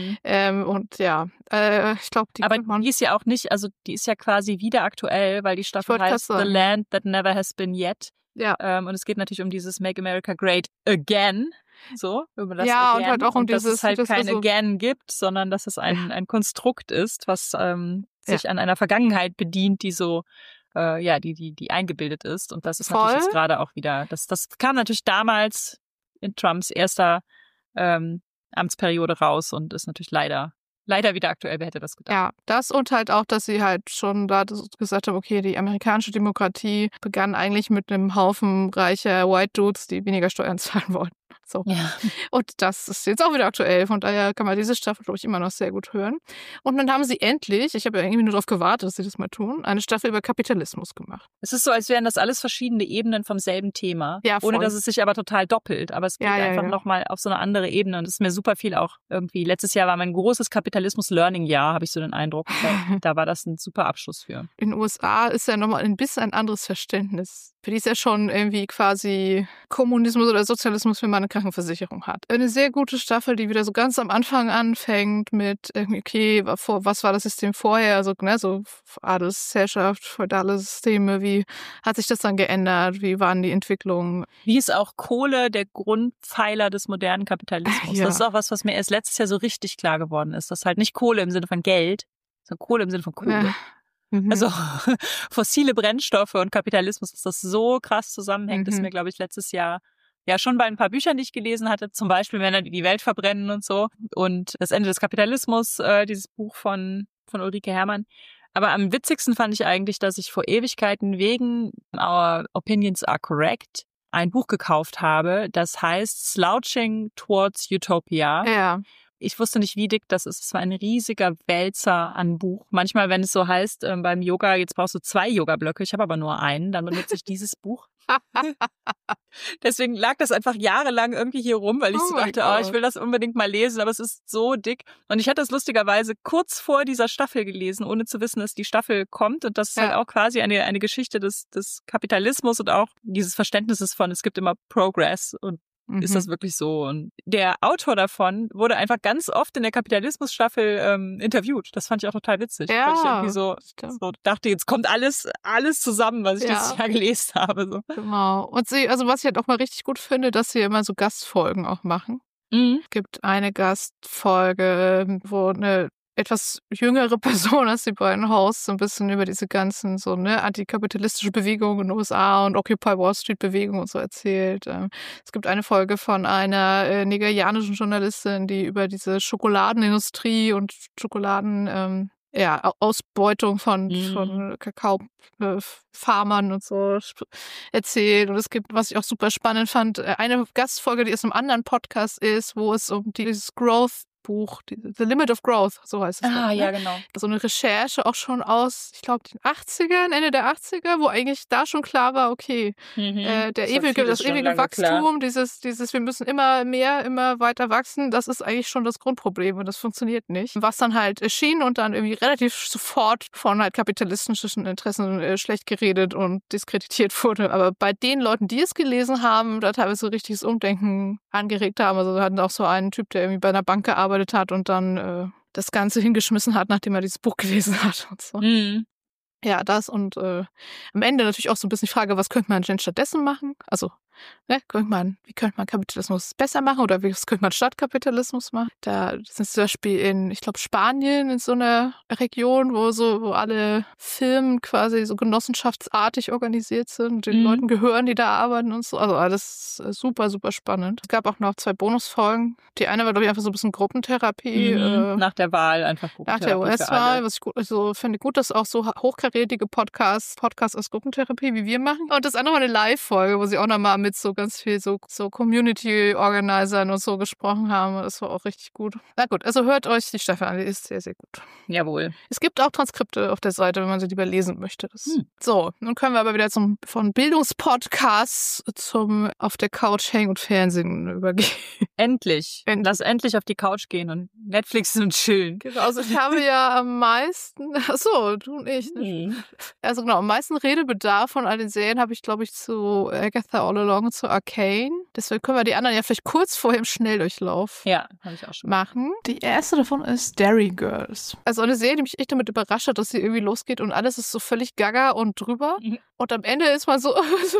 Und ja, ich glaube, aber die ist ja auch nicht, also die ist ja quasi wieder aktuell, weil die Staffel heißt The Land That Never Has Been Yet. Ja. Und es geht natürlich um dieses Make America Great Again. So, über das ja, Again. Und halt auch um dass es halt kein also Again gibt, sondern dass es ein Konstrukt ist, was sich an einer Vergangenheit bedient, die so die eingebildet ist. Und das ist natürlich jetzt gerade auch wieder, das kam natürlich damals in Trumps erster Amtsperiode raus und ist natürlich leider wieder aktuell. Wer hätte das gedacht? Ja, das und halt auch, dass sie halt schon da gesagt haben, okay, die amerikanische Demokratie begann eigentlich mit einem Haufen reicher White Dudes, die weniger Steuern zahlen wollten. So. Ja. Und das ist jetzt auch wieder aktuell. Von daher kann man diese Staffel, glaube ich, immer noch sehr gut hören. Und dann haben sie endlich, ich habe ja irgendwie nur darauf gewartet, dass sie das mal tun, eine Staffel über Kapitalismus gemacht. Es ist so, als wären das alles verschiedene Ebenen vom selben Thema. Ja, ohne dass es sich aber total doppelt. Aber es geht einfach nochmal auf so eine andere Ebene. Und es ist mir super viel auch irgendwie. Letztes Jahr war mein großes Kapitalismus-Learning-Jahr, habe ich so den Eindruck. Da war das ein super Abschluss für. In den USA ist ja nochmal ein bisschen ein anderes Verständnis. Für die ist ja schon irgendwie quasi Kommunismus oder Sozialismus, wenn man eine Krankenversicherung hat. Eine sehr gute Staffel, die wieder so ganz am Anfang anfängt mit irgendwie, okay, was war das System vorher? Also, ne, so Adelsherrschaft, feudale Systeme, wie hat sich das dann geändert? Wie waren die Entwicklungen? Wie ist auch Kohle der Grundpfeiler des modernen Kapitalismus? Ja. Das ist auch was mir erst letztes Jahr so richtig klar geworden ist. Das ist halt nicht Kohle im Sinne von Geld, sondern Kohle im Sinne von Kohle. Ja. Also fossile Brennstoffe und Kapitalismus, dass das so krass zusammenhängt, ist mir, glaube ich, letztes Jahr ja schon bei ein paar Büchern, die ich gelesen hatte, zum Beispiel Männer, die die Welt verbrennen und so und das Ende des Kapitalismus, dieses Buch von Ulrike Herrmann. Aber am witzigsten fand ich eigentlich, dass ich vor Ewigkeiten wegen Our Opinions Are Correct ein Buch gekauft habe, das heißt Slouching Towards Utopia. Ja. Ich wusste nicht, wie dick das ist. Es war ein riesiger Wälzer an Buch. Manchmal, wenn es so heißt, beim Yoga, jetzt brauchst du 2 Yoga-Blöcke, ich habe aber nur einen, dann benutze ich dieses Buch. Deswegen lag das einfach jahrelang irgendwie hier rum, weil ich so dachte, ich will das unbedingt mal lesen, aber es ist so dick. Und ich hatte das lustigerweise kurz vor dieser Staffel gelesen, ohne zu wissen, dass die Staffel kommt. Und das ist halt auch quasi eine Geschichte des Kapitalismus und auch dieses Verständnisses von, es gibt immer Progress und ist das wirklich so? Und der Autor davon wurde einfach ganz oft in der Kapitalismus-Staffel interviewt. Das fand ich auch total witzig. Ja, weil ich irgendwie so dachte, jetzt kommt alles zusammen, was ich dieses Jahr gelesen habe. So. Genau. Und also was ich halt auch mal richtig gut finde, dass sie immer so Gastfolgen auch machen. Es gibt eine Gastfolge, wo eine etwas jüngere Person als die beiden Hosts so ein bisschen über diese ganzen so antikapitalistische Bewegungen in den USA und Occupy Wall Street Bewegung und so erzählt. Es gibt eine Folge von einer nigerianischen Journalistin, die über diese Schokoladenindustrie und Ausbeutung von Kakaofarmern und so erzählt. Und es gibt, was ich auch super spannend fand, eine Gastfolge, die aus einem anderen Podcast ist, wo es um dieses Growth-Buch, The Limit of Growth, so heißt es. Ja, genau. So eine Recherche auch schon aus, ich glaube, den 80ern, Ende der 80er, wo eigentlich da schon klar war, okay, das ewige Wachstum, dieses, wir müssen immer mehr, immer weiter wachsen, das ist eigentlich schon das Grundproblem und das funktioniert nicht. Was dann halt erschien und dann irgendwie relativ sofort von halt kapitalistischen Interessen schlecht geredet und diskreditiert wurde. Aber bei den Leuten, die es gelesen haben, da teilweise richtiges Umdenken angeregt haben. Also wir hatten auch so einen Typ, der irgendwie bei einer Bank gearbeitet hat und dann das Ganze hingeschmissen hat, nachdem er dieses Buch gelesen hat und so. Ja, das und am Ende natürlich auch so ein bisschen die Frage, was könnte man denn stattdessen machen? Also, wie könnte man Kapitalismus besser machen oder was könnte man statt Kapitalismus machen? Da sind zum Beispiel in, ich glaube, Spanien in so einer Region, wo alle Firmen quasi so genossenschaftsartig organisiert sind, den Leuten gehören, die da arbeiten und so. Also alles super, super spannend. Es gab auch noch 2 Bonusfolgen. Die eine war, glaube ich, einfach so ein bisschen Gruppentherapie. Nach der Wahl einfach Gruppentherapie. Nach der US-Wahl, was ich finde gut, dass auch so hochkarätige Podcasts als Gruppentherapie, wie wir machen. Und das andere war eine Live-Folge, wo sie auch nochmal mit so ganz viel so Community-Organisern und so gesprochen haben. Das war auch richtig gut. Na gut, also hört euch die Staffel an, die ist sehr, sehr gut. Jawohl. Es gibt auch Transkripte auf der Seite, wenn man sie lieber lesen möchte. So, nun können wir aber wieder von Bildungspodcasts zum auf der Couch hängen und Fernsehen übergehen. Endlich. Lass endlich auf die Couch gehen und Netflixen und chillen. Genau, also ich habe ja am meisten, du und ich. Also genau, am meisten Redebedarf von all den Serien habe ich, glaube ich, zu Agatha All Along und zu Arcane. Deswegen können wir die anderen ja vielleicht kurz vorher im Schnelldurchlauf habe ich auch schon machen. Die erste davon ist Derry Girls. Also eine Serie, die mich echt damit überrascht hat, dass sie irgendwie losgeht und alles ist so völlig gaga und drüber. Und am Ende ist man so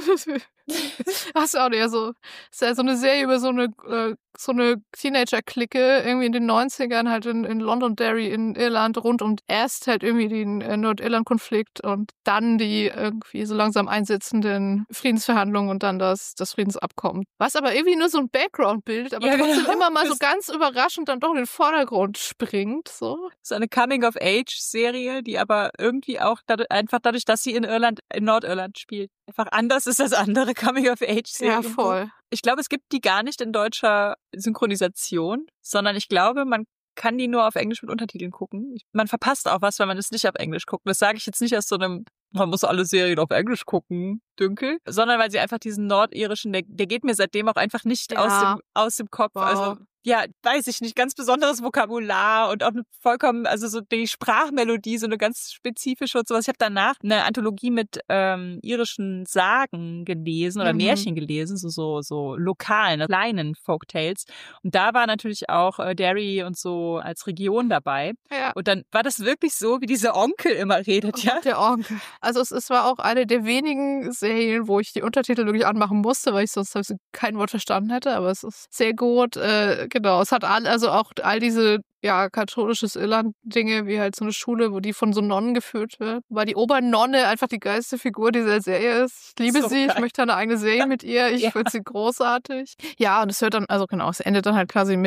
ist ja so eine Serie über so eine Teenager-Clique irgendwie in den 90ern halt in Londonderry in Irland rund um erst halt irgendwie den Nordirland-Konflikt und dann die irgendwie so langsam einsetzenden Friedensverhandlungen und dann das Friedensabkommen. Was aber irgendwie nur so ein Background bildet, aber trotzdem immer mal so ganz überraschend dann doch in den Vordergrund springt. So eine Coming-of-Age-Serie, die aber irgendwie auch dadurch, dass sie in Nordirland spielt, einfach anders ist als andere Coming-of-Age-Serien. Ja, voll. Ich glaube, es gibt die gar nicht in deutscher Synchronisation, sondern ich glaube, man kann die nur auf Englisch mit Untertiteln gucken. Man verpasst auch was, wenn man es nicht auf Englisch guckt. Das sage ich jetzt nicht aus so einem, man muss alle Serien auf Englisch gucken, Dünkel, sondern weil sie einfach diesen nordirischen, der geht mir seitdem auch einfach nicht aus dem Kopf. Wow. Also ja, weiß ich nicht, ganz besonderes Vokabular und auch vollkommen, also so die Sprachmelodie, so eine ganz spezifische und sowas. Ich habe danach eine Anthologie mit irischen Sagen gelesen oder Märchen gelesen, so lokalen, kleinen Folktales. Und da war natürlich auch Derry und so als Region dabei. Ja. Und dann war das wirklich so, wie dieser Onkel immer redet, ja? Der Onkel. Also es war auch eine der wenigen Serien, wo ich die Untertitel wirklich anmachen musste, weil ich sonst kein Wort verstanden hätte, aber es ist sehr gut. Genau, es hat all diese katholisches Irland-Dinge, wie halt so eine Schule, wo die von so Nonnen geführt wird. Weil die Obernonne einfach die geilste Figur dieser Serie ist. Ich liebe sie, geil. Ich möchte eine eigene Serie mit ihr. Ich finde sie großartig. Ja, und es hört dann, es endet dann halt quasi mit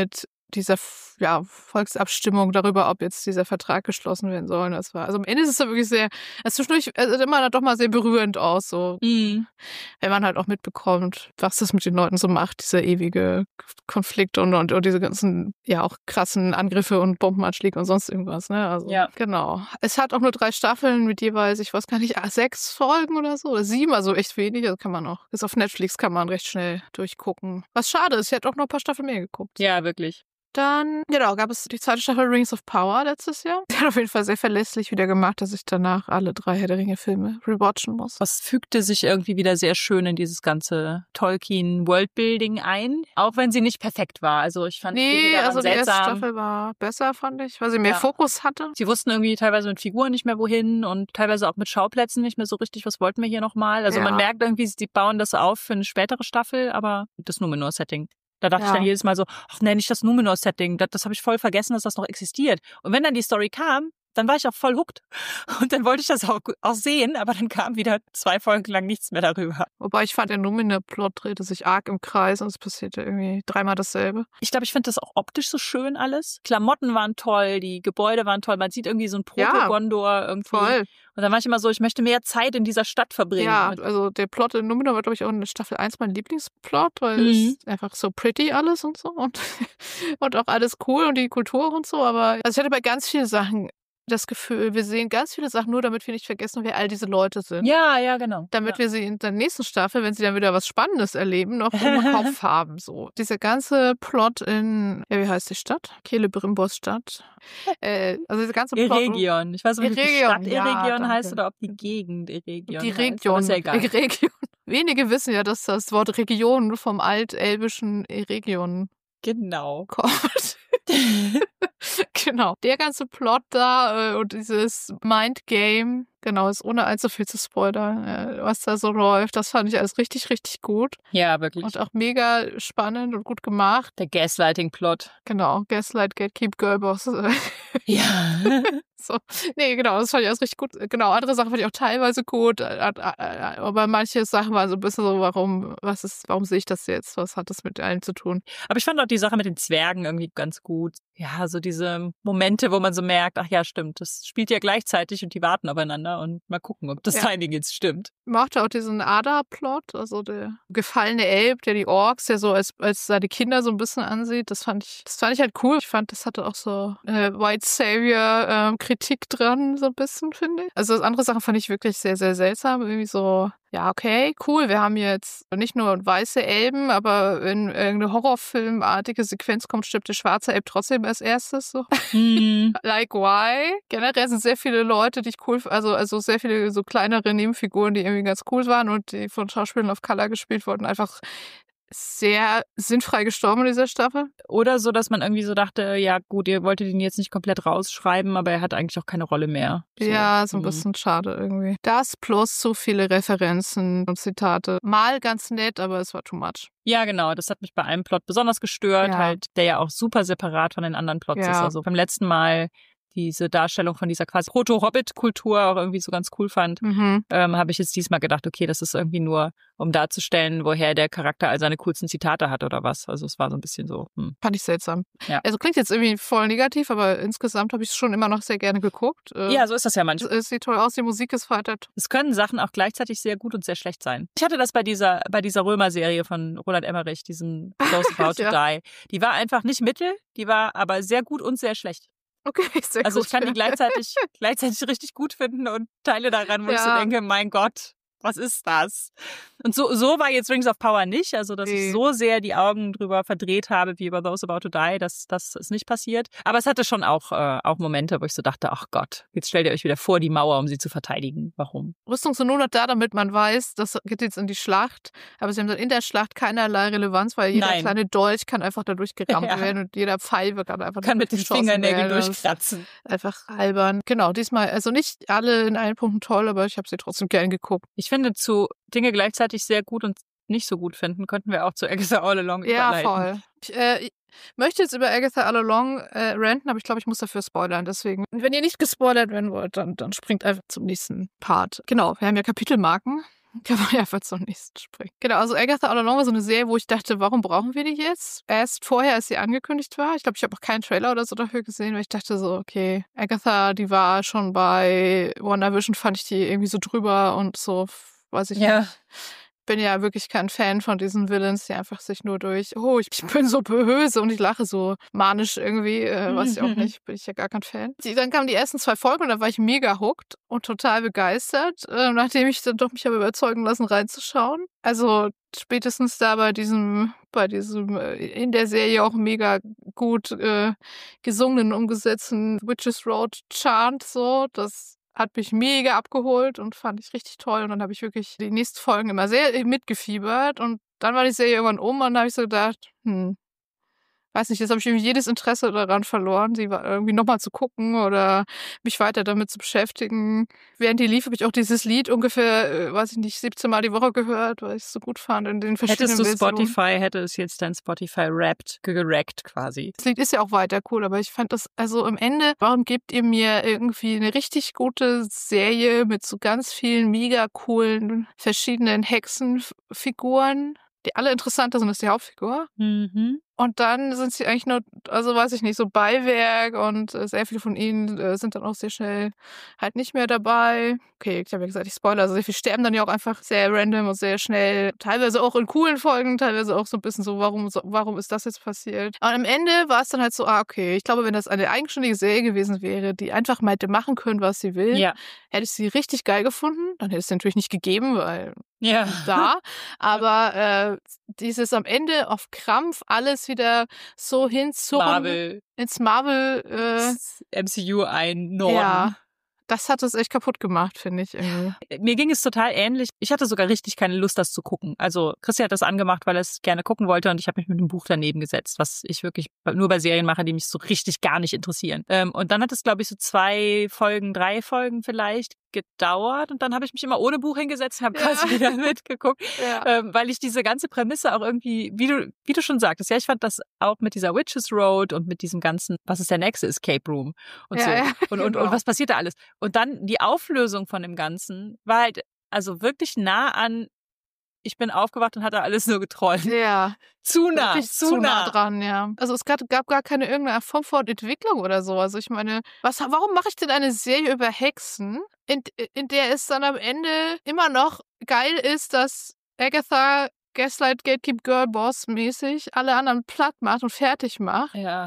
dieser Volksabstimmung darüber, ob jetzt dieser Vertrag geschlossen werden soll. Das war, also am Ende ist es ja wirklich sehr, zwischendurch immer doch mal sehr berührend aus, so, wenn man halt auch mitbekommt, was das mit den Leuten so macht, dieser ewige Konflikt und diese ganzen, auch krassen Angriffe und Bombenanschläge und sonst irgendwas, ne? Also, genau. Es hat auch nur 3 Staffeln mit jeweils, ich weiß gar nicht, 6 Folgen oder so, oder 7, also echt wenig, also kann man auch, ist auf Netflix, kann man recht schnell durchgucken. Was schade ist, ich hätte auch noch ein paar Staffeln mehr geguckt. Ja, wirklich. Dann, gab es die 2. Staffel Rings of Power letztes Jahr. Die hat auf jeden Fall sehr verlässlich wieder gemacht, dass ich danach alle 3 Herr der Ringe-Filme rewatchen muss. Das fügte sich irgendwie wieder sehr schön in dieses ganze Tolkien-Worldbuilding ein, auch wenn sie nicht perfekt war. Also ich fand die erste Staffel war besser, fand ich, weil sie mehr Fokus hatte. Sie wussten irgendwie teilweise mit Figuren nicht mehr wohin und teilweise auch mit Schauplätzen nicht mehr so richtig, was wollten wir hier nochmal. Also man merkt irgendwie, sie bauen das auf für eine spätere Staffel, aber das Numenor-Setting. Da dachte ich dann jedes Mal so, ach nee, nicht das Numenor-Setting, das habe ich voll vergessen, dass das noch existiert. Und wenn dann die Story kam, dann war ich auch voll hooked. Und dann wollte ich das auch sehen, aber dann kam wieder 2 Folgen lang nichts mehr darüber. Wobei ich fand, der Numenor-Plot drehte sich arg im Kreis und es passierte irgendwie 3-mal dasselbe. Ich glaube, ich finde das auch optisch so schön alles. Klamotten waren toll, die Gebäude waren toll. Man sieht irgendwie so ein Proto-Gondor irgendwie. Voll. Und dann war ich immer so, ich möchte mehr Zeit in dieser Stadt verbringen. Ja, also der Plot in Numenor war, glaube ich, auch in Staffel 1 mein Lieblingsplot, weil es ist einfach so pretty alles und so und auch alles cool und die Kultur und so. Aber also ich hatte bei ganz vielen Sachen das Gefühl, wir sehen ganz viele Sachen nur, damit wir nicht vergessen, wer all diese Leute sind. Ja, genau. Damit wir sie in der nächsten Staffel, wenn sie dann wieder was Spannendes erleben, noch im Kopf haben. So. Dieser ganze Plot in, wie heißt die Stadt? Celebrimbors Stadt. Also dieser ganze Plot. Eregion. Ich weiß nicht, ob die Stadt Eregion heißt oder ob die Gegend Eregion heißt. Die Region. Ist ja egal. Region. Wenige wissen ja, dass das Wort Region vom altelbischen Eregion kommt. Genau. Der ganze Plot da und dieses Mindgame, genau, ist ohne allzu viel zu spoilern, was da so läuft. Das fand ich alles richtig, richtig gut. Ja, wirklich. Und auch mega spannend und gut gemacht. Der Gaslighting-Plot. Genau, Gaslight, Gatekeep, Girlboss. Ja. So. Nee, genau, das fand ich alles richtig gut. Genau, andere Sachen fand ich auch teilweise gut, aber manche Sachen waren so ein bisschen so, warum sehe ich das jetzt? Was hat das mit allem zu tun? Aber ich fand auch die Sache mit den Zwergen irgendwie ganz gut. Ja, so diese Momente, wo man so merkt, ach ja, stimmt, das spielt ja gleichzeitig und die warten aufeinander und mal gucken, ob das Timing jetzt stimmt. Ich mochte auch diesen Ada-Plot, also der gefallene Elb, der die Orks ja so als seine Kinder so ein bisschen ansieht. Das fand ich halt cool. Ich fand, das hatte auch so White Savior Kritik dran, so ein bisschen, finde ich. Also andere Sachen fand ich wirklich sehr, sehr seltsam. Irgendwie so, ja, okay, cool, wir haben jetzt nicht nur weiße Elben, aber wenn irgendeine Horrorfilmartige Sequenz kommt, stirbt der schwarze Elb trotzdem als erstes. So. Like, why? Generell sind sehr viele Leute, die ich cool, also sehr viele so kleinere Nebenfiguren, die irgendwie ganz cool waren und die von Schauspielern of Color gespielt wurden, einfach sehr sinnfrei gestorben in dieser Staffel. Oder so, dass man irgendwie so dachte, ja gut, ihr wolltet ihn jetzt nicht komplett rausschreiben, aber er hat eigentlich auch keine Rolle mehr. So. Ja, so ein bisschen schade irgendwie. Das plus so viele Referenzen und Zitate. Mal ganz nett, aber es war too much. Ja, genau. Das hat mich bei einem Plot besonders gestört, halt, der ja auch super separat von den anderen Plots ist. Also beim letzten Mal diese Darstellung von dieser quasi Proto-Hobbit-Kultur auch irgendwie so ganz cool fand, habe ich jetzt diesmal gedacht, okay, das ist irgendwie nur, um darzustellen, woher der Charakter all seine coolsten Zitate hat oder was. Also es war so ein bisschen so. Fand ich seltsam. Ja. Also klingt jetzt irgendwie voll negativ, aber insgesamt habe ich es schon immer noch sehr gerne geguckt. Ja, so ist das ja manchmal. Es sieht toll aus, die Musik ist weiter. Es können Sachen auch gleichzeitig sehr gut und sehr schlecht sein. Ich hatte das bei dieser Römer-Serie von Roland Emmerich, diesem Close About to Die. Die war einfach nicht mittel, die war aber sehr gut und sehr schlecht. Okay, sehr gut. Also ich kann die gleichzeitig richtig gut finden und Teile daran, wo ich so denke, mein Gott, was ist das? Und so war jetzt Rings of Power nicht, also dass ich so sehr die Augen drüber verdreht habe, wie über Those About to Die, dass das ist nicht passiert. Aber es hatte schon auch Momente, wo ich so dachte, ach Gott, jetzt stellt ihr euch wieder vor die Mauer, um sie zu verteidigen. Warum? Rüstung sind nur noch da, damit man weiß, das geht jetzt in die Schlacht. Aber sie haben dann in der Schlacht keinerlei Relevanz, weil jeder kleine Dolch kann einfach dadurch gerammt werden und jeder Pfeil wird einfach kann mit den Fingernägeln durchkratzen. Einfach albern. Genau, diesmal, also nicht alle in allen Punkten toll, aber ich habe sie trotzdem gern geguckt. Ich finde, zu Dinge gleichzeitig sehr gut und nicht so gut finden, könnten wir auch zu Agatha All Along überleiten. Ja, voll. Ich möchte jetzt über Agatha All Along ranten, aber ich glaube, ich muss dafür spoilern. Deswegen, wenn ihr nicht gespoilert werden wollt, dann springt einfach zum nächsten Part. Genau, wir haben ja Kapitelmarken. Kann man ja einfach zum nächsten springen. Genau, also Agatha All Along war so eine Serie, wo ich dachte, warum brauchen wir die jetzt? Erst vorher, als sie angekündigt war. Ich glaube, ich habe auch keinen Trailer oder so dafür gesehen, weil ich dachte so, okay, Agatha, die war schon bei WandaVision, fand ich die irgendwie so drüber und so, weiß ich nicht. Bin ja wirklich kein Fan von diesen Villains, die einfach sich nur durch, ich bin so böse und ich lache so manisch irgendwie, weiß ich auch nicht, bin ich ja gar kein Fan. Dann kamen die ersten 2 Folgen und da war ich mega hooked und total begeistert, nachdem ich dann doch mich habe überzeugen lassen, reinzuschauen. Also spätestens da bei diesem in der Serie auch mega gut gesungenen, umgesetzten Witches Road Chant, so, das hat mich mega abgeholt und fand ich richtig toll. Und dann habe ich wirklich die nächsten Folgen immer sehr mitgefiebert. Und dann war die Serie irgendwann und dann habe ich so gedacht, weiß nicht, jetzt habe ich irgendwie jedes Interesse daran verloren, sie irgendwie nochmal zu gucken oder mich weiter damit zu beschäftigen. Während die lief, habe ich auch dieses Lied ungefähr, 17 Mal die Woche gehört, weil ich es so gut fand in den verschiedenen Versionen. Hätte es jetzt dein Spotify Wrapped gerackt quasi. Das Lied ist ja auch weiter cool, aber ich fand das, also am Ende, warum gebt ihr mir irgendwie eine richtig gute Serie mit so ganz vielen mega coolen verschiedenen Hexenfiguren, die alle interessanter sind als die Hauptfigur? Und dann sind sie eigentlich nur, also weiß ich nicht, so Beiwerk und sehr viele von ihnen sind dann auch sehr schnell halt nicht mehr dabei. Okay, ich habe ja gesagt, ich spoilere, also sehr viele sterben dann ja auch einfach sehr random und sehr schnell. Teilweise auch in coolen Folgen, teilweise auch so ein bisschen so, warum ist das jetzt passiert? Und am Ende war es dann halt so, okay, ich glaube, wenn das eine eigenständige Serie gewesen wäre, die einfach mal hätte machen können, was sie will, hätte ich sie richtig geil gefunden. Dann hätte es sie natürlich nicht gegeben, weil da. Aber dieses am Ende auf Krampf alles wieder so hinzurren ins Marvel MCU einordnen. Ja, das hat es echt kaputt gemacht, finde ich irgendwie. Mir ging es total ähnlich. Ich hatte sogar richtig keine Lust, das zu gucken. Also Christian hat das angemacht, weil er es gerne gucken wollte und ich habe mich mit einem Buch daneben gesetzt, was ich wirklich nur bei Serien mache, die mich so richtig gar nicht interessieren. Und dann hat es, glaube ich, so 3 Folgen vielleicht gedauert und dann habe ich mich immer ohne Buch hingesetzt und habe quasi wieder mitgeguckt, weil ich diese ganze Prämisse auch irgendwie, wie du schon sagtest, ich fand das auch mit dieser Witches Road und mit diesem ganzen, was ist der nächste Escape Room und so und was passiert da alles und dann die Auflösung von dem Ganzen war halt also wirklich nah an, ich bin aufgewacht und hatte alles nur geträumt. Ja. Zu nah dran, ja. Also es gab gar keine irgendeine Form von Entwicklung oder so. Also ich meine, warum mache ich denn eine Serie über Hexen, in der es dann am Ende immer noch geil ist, dass Agatha Gaslight, Gatekeep, Girl, Boss mäßig alle anderen platt macht und fertig macht. Ja.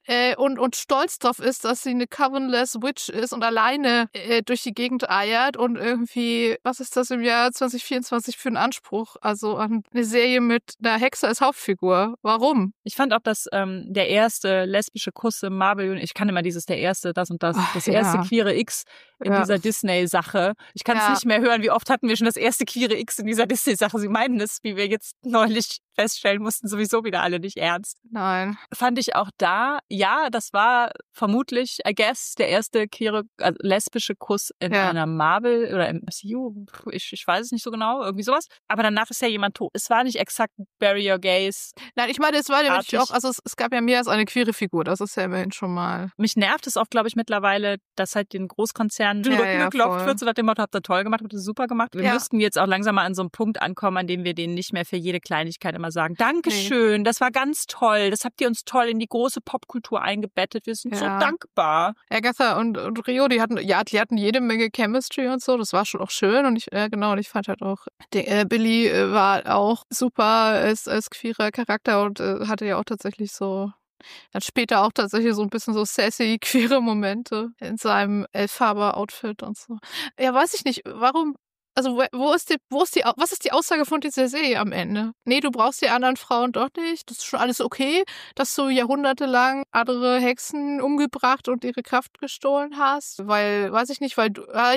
Und stolz drauf ist, dass sie eine Covenless Witch ist und alleine durch die Gegend eiert und irgendwie, was ist das im Jahr 2024 für ein Anspruch? Also an eine Serie mit einer Hexe als Hauptfigur. Warum? Ich fand auch, dass der erste lesbische Kuss im Marvel, ich kann immer der erste, das und das, das erste queere X in dieser Disney-Sache. Ich kann es nicht mehr hören, wie oft hatten wir schon das erste queere X in dieser Disney-Sache. Sie meinen es, wie wir jetzt neulich feststellen mussten, sowieso wieder alle nicht ernst. Nein. Fand ich auch da, ja, das war vermutlich, I guess, der erste queere, also lesbische Kuss in einer Marvel oder im MCU. Ich weiß es nicht so genau, irgendwie sowas. Aber danach ist ja jemand tot. Es war nicht exakt Bury Your Gays. Nein, ich meine, es war ja auch, also es gab ja mehr als eine queere Figur. Das ist ja immerhin schon mal. Mich nervt es auch, glaube ich, mittlerweile, dass halt den Großkonzernen den Rücken geklopft wird, so nach dem Motto, habt ihr toll gemacht, habt ihr super gemacht. Wir müssten jetzt auch langsam mal an so einem Punkt ankommen, an dem wir denen nicht mehr für jede Kleinigkeit immer sagen, Dankeschön, das war ganz toll, das habt ihr uns toll in die große Popkultur eingebettet, wir sind so dankbar. Agatha und Rio, die hatten jede Menge Chemistry und so, das war schon auch schön und und ich fand halt auch, Billy war auch super als queerer Charakter und hatte ja auch tatsächlich so, dann später auch tatsächlich so ein bisschen so sassy, queere Momente in seinem Elphaba-Outfit und so. Ja, weiß ich nicht, warum. Also was ist die Aussage von dieser Serie am Ende? Nee, du brauchst die anderen Frauen doch nicht. Das ist schon alles okay, dass du jahrhundertelang andere Hexen umgebracht und ihre Kraft gestohlen hast. Weil, weiß ich nicht, weil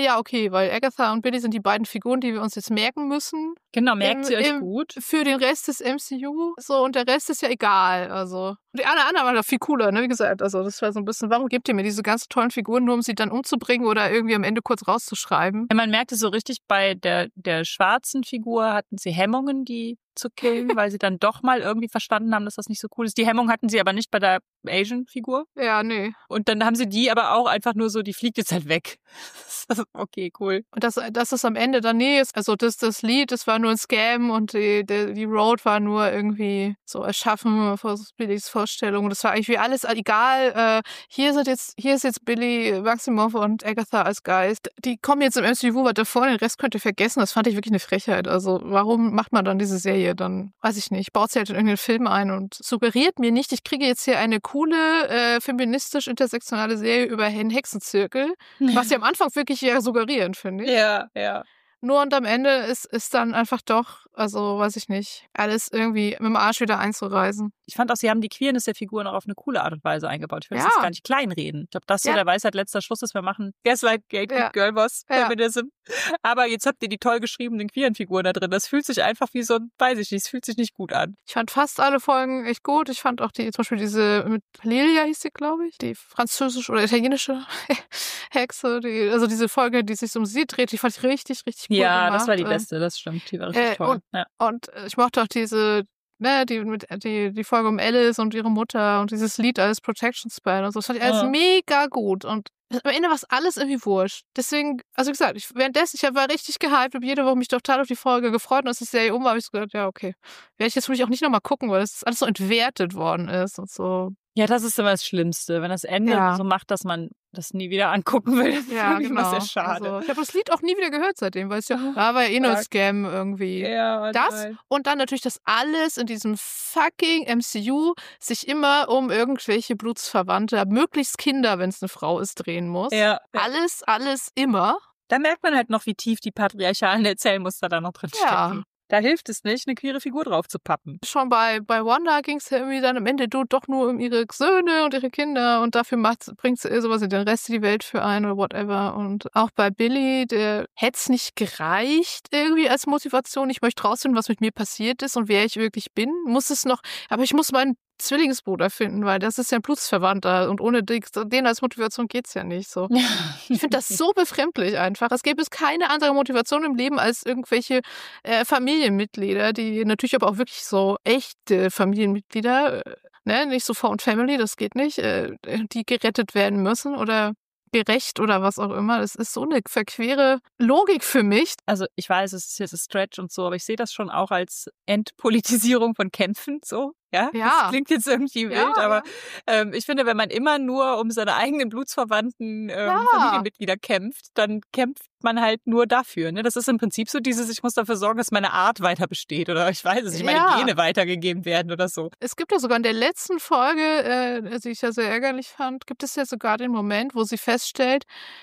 weil Agatha und Billy sind die beiden Figuren, die wir uns jetzt merken müssen. Genau, merkt sie euch gut. Für den Rest des MCU. So, und der Rest ist ja egal. Also Die alle anderen waren doch viel cooler, ne? Wie gesagt, also das war so ein bisschen, warum gebt ihr mir diese ganz tollen Figuren, nur um sie dann umzubringen oder irgendwie am Ende kurz rauszuschreiben? Ja, man merkte so richtig, bei der schwarzen Figur hatten sie Hemmungen, die zu killen, weil sie dann doch mal irgendwie verstanden haben, dass das nicht so cool ist. Die Hemmung hatten sie aber nicht bei der Asian-Figur. Ja, nee. Und dann haben sie die aber auch einfach nur so, die fliegt jetzt halt weg. Okay, cool. Und dass es am Ende dann nie ist, also das Lied, das war nur ein Scam und die Road war nur irgendwie so erschaffen vor Billys Vorstellung. Das war eigentlich wie alles egal. Hier ist jetzt Billy Maximoff und Agatha als Geist. Die kommen jetzt im MCU weiter vor, den Rest könnt ihr vergessen. Das fand ich wirklich eine Frechheit. Also warum macht man dann diese Serie? Dann weiß ich nicht, baut sie halt in irgendeinen Film ein und suggeriert mir nicht, ich kriege jetzt hier eine coole, feministisch-intersektionale Serie über einen Hexenzirkel, was sie am Anfang wirklich ja suggerieren, finde ich. Ja, ja. Nur und am Ende ist dann einfach doch, also weiß ich nicht, alles irgendwie mit dem Arsch wieder einzureisen. Ich fand auch, sie haben die Queerness der Figuren auch auf eine coole Art und Weise eingebaut. Ich will das jetzt gar nicht kleinreden. Ich glaube, das so der Weisheit letzter Schluss ist, wir machen Gaslight, Gatekeep, Girlboss, Feminism. Aber jetzt habt ihr die toll geschriebenen queeren Figuren da drin. Das fühlt sich einfach wie so ein, weiß ich nicht, es fühlt sich nicht gut an. Ich fand fast alle Folgen echt gut. Ich fand auch zum Beispiel diese mit Lilia hieß sie, glaube ich, die französische oder italienische Hexe, also diese Folge, die sich um sie dreht, die fand ich richtig, richtig gut gemacht. Das war die beste, das stimmt. Die war richtig toll. Und ich mochte auch diese, die Folge um Alice und ihre Mutter und dieses Lied als Protection Spell und so. Das fand ich alles mega gut. Und am Ende war es alles irgendwie wurscht. Deswegen, also wie gesagt, ich war richtig gehypt, habe jede Woche mich total auf die Folge gefreut und als die Serie war, habe ich so gedacht, ja, okay. Werde ich jetzt für mich auch nicht nochmal gucken, weil das alles so entwertet worden ist und so. Ja, das ist immer das Schlimmste, wenn das Ende so macht, dass man das nie wieder angucken will. Das ist immer sehr schade. Also, ich habe das Lied auch nie wieder gehört seitdem, weil es war ja eh nur ein Scam irgendwie. Ja, das und dann natürlich, dass alles in diesem fucking MCU sich immer um irgendwelche Blutsverwandte, möglichst Kinder, wenn es eine Frau ist, drehen muss. Ja. Alles immer. Da merkt man halt noch, wie tief die patriarchalen Erzählmuster da noch drin stecken. Da hilft es nicht, eine queere Figur drauf zu pappen. Schon bei Wanda ging es ja irgendwie dann am Ende doch nur um ihre Söhne und ihre Kinder und dafür bringt sie sowas in den Rest die Welt für ein oder whatever. Und auch bei Billy, der hätte es nicht gereicht irgendwie als Motivation. Ich möchte rausfinden, was mit mir passiert ist und wer ich wirklich bin. Aber ich muss meinen Zwillingsbruder finden, weil das ist ja ein Blutsverwandter und ohne den als Motivation geht's ja nicht so. Ich finde das so befremdlich einfach. Es gäbe keine andere Motivation im Leben als irgendwelche Familienmitglieder, die natürlich aber auch wirklich so echte Familienmitglieder, nicht so Found Family, das geht nicht, die gerettet werden müssen oder gerecht oder was auch immer. Das ist so eine verquere Logik für mich. Also ich weiß, es ist jetzt ein Stretch und so, aber ich sehe das schon auch als Entpolitisierung von Kämpfen so. Ja, das klingt jetzt irgendwie wild, aber ich finde, wenn man immer nur um seine eigenen blutsverwandten Familienmitglieder kämpft, dann kämpft man halt nur dafür. Ne? Das ist im Prinzip so ich muss dafür sorgen, dass meine Art weiter besteht oder ich weiß es nicht, meine Gene weitergegeben werden oder so. Es gibt ja sogar in der letzten Folge, die ich ja sehr ärgerlich fand, gibt es ja sogar den Moment, wo sie feststellt,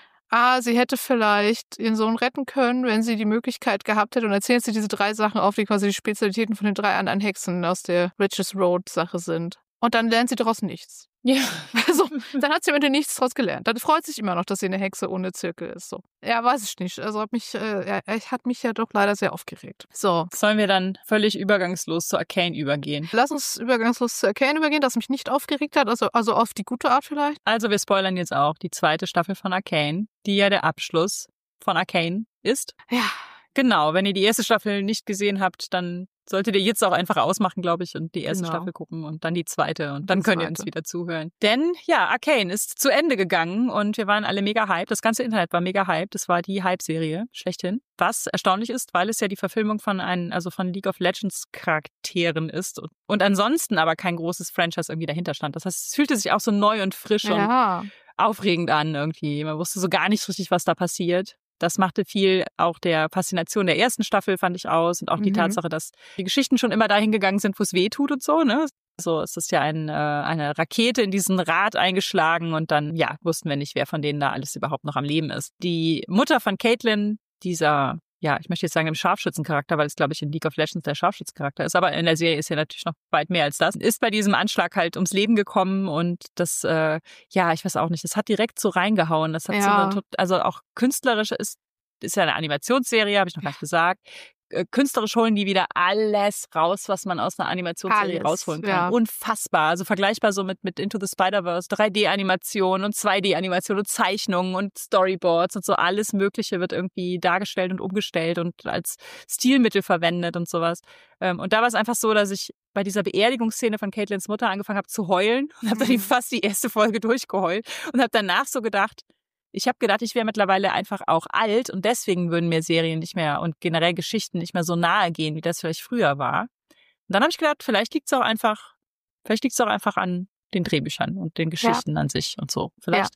sie hätte vielleicht ihren Sohn retten können, wenn sie die Möglichkeit gehabt hätte. Und erzählt sie diese 3 Sachen auf, die quasi die Spezialitäten von den 3 anderen Hexen aus der Riches Road Sache sind. Und dann lernt sie daraus nichts. Ja. Also, dann hat sie am Ende nichts daraus gelernt. Dann freut sich immer noch, dass sie eine Hexe ohne Zirkel ist. So. Ja, weiß ich nicht. Also hat mich ja doch leider sehr aufgeregt. So. Sollen wir dann völlig übergangslos zu Arcane übergehen? Lass uns übergangslos zu Arcane übergehen, das mich nicht aufgeregt hat. Also auf die gute Art vielleicht. Also wir spoilern jetzt auch die 2. Staffel von Arcane, die ja der Abschluss von Arcane ist. Ja. Genau, wenn ihr die 1. Staffel nicht gesehen habt, dann solltet ihr jetzt auch einfach ausmachen, glaube ich, und die 1. Staffel gucken und dann die 2. und dann könnt ihr uns wieder zuhören. Denn ja, Arcane ist zu Ende gegangen und wir waren alle mega hyped. Das ganze Internet war mega hyped. Das war die Hype-Serie schlechthin. Was erstaunlich ist, weil es ja die Verfilmung von League of Legends Charakteren ist und ansonsten aber kein großes Franchise irgendwie dahinter stand. Das heißt, es fühlte sich auch so neu und frisch und aufregend an irgendwie. Man wusste so gar nicht richtig, was da passiert. Das machte viel auch der Faszination der 1. Staffel, fand ich, aus. Und auch die Tatsache, dass die Geschichten schon immer dahin gegangen sind, wo es weh tut und so, ne? So, es ist ja eine Rakete in diesen Rad eingeschlagen und dann, wussten wir nicht, wer von denen da alles überhaupt noch am Leben ist. Die Mutter von Caitlyn, dieser, ich möchte jetzt sagen, dem Scharfschützencharakter, weil es, glaube ich, in League of Legends der Scharfschützencharakter ist, aber in der Serie ist ja natürlich noch weit mehr als das, ist bei diesem Anschlag halt ums Leben gekommen und das, ich weiß auch nicht, das hat direkt so reingehauen. Das hat also auch künstlerisch ist ja eine Animationsserie, habe ich noch gar nicht gesagt. künstlerisch holen die wieder alles raus, was man aus einer Animationsserie rausholen kann. Ja. Unfassbar. Also vergleichbar so mit Into the Spider-Verse, 3D-Animation und 2D-Animation und Zeichnungen und Storyboards und so. Alles Mögliche wird irgendwie dargestellt und umgestellt und als Stilmittel verwendet und sowas. Und da war es einfach so, dass ich bei dieser Beerdigungsszene von Caitlins Mutter angefangen habe zu heulen und habe dann fast die erste Folge durchgeheult und habe danach so gedacht, ich wäre mittlerweile einfach auch alt und deswegen würden mir Serien nicht mehr und generell Geschichten nicht mehr so nahe gehen, wie das vielleicht früher war. Und dann habe ich gedacht, vielleicht liegt's auch einfach an den Drehbüchern und den Geschichten an sich und so. Vielleicht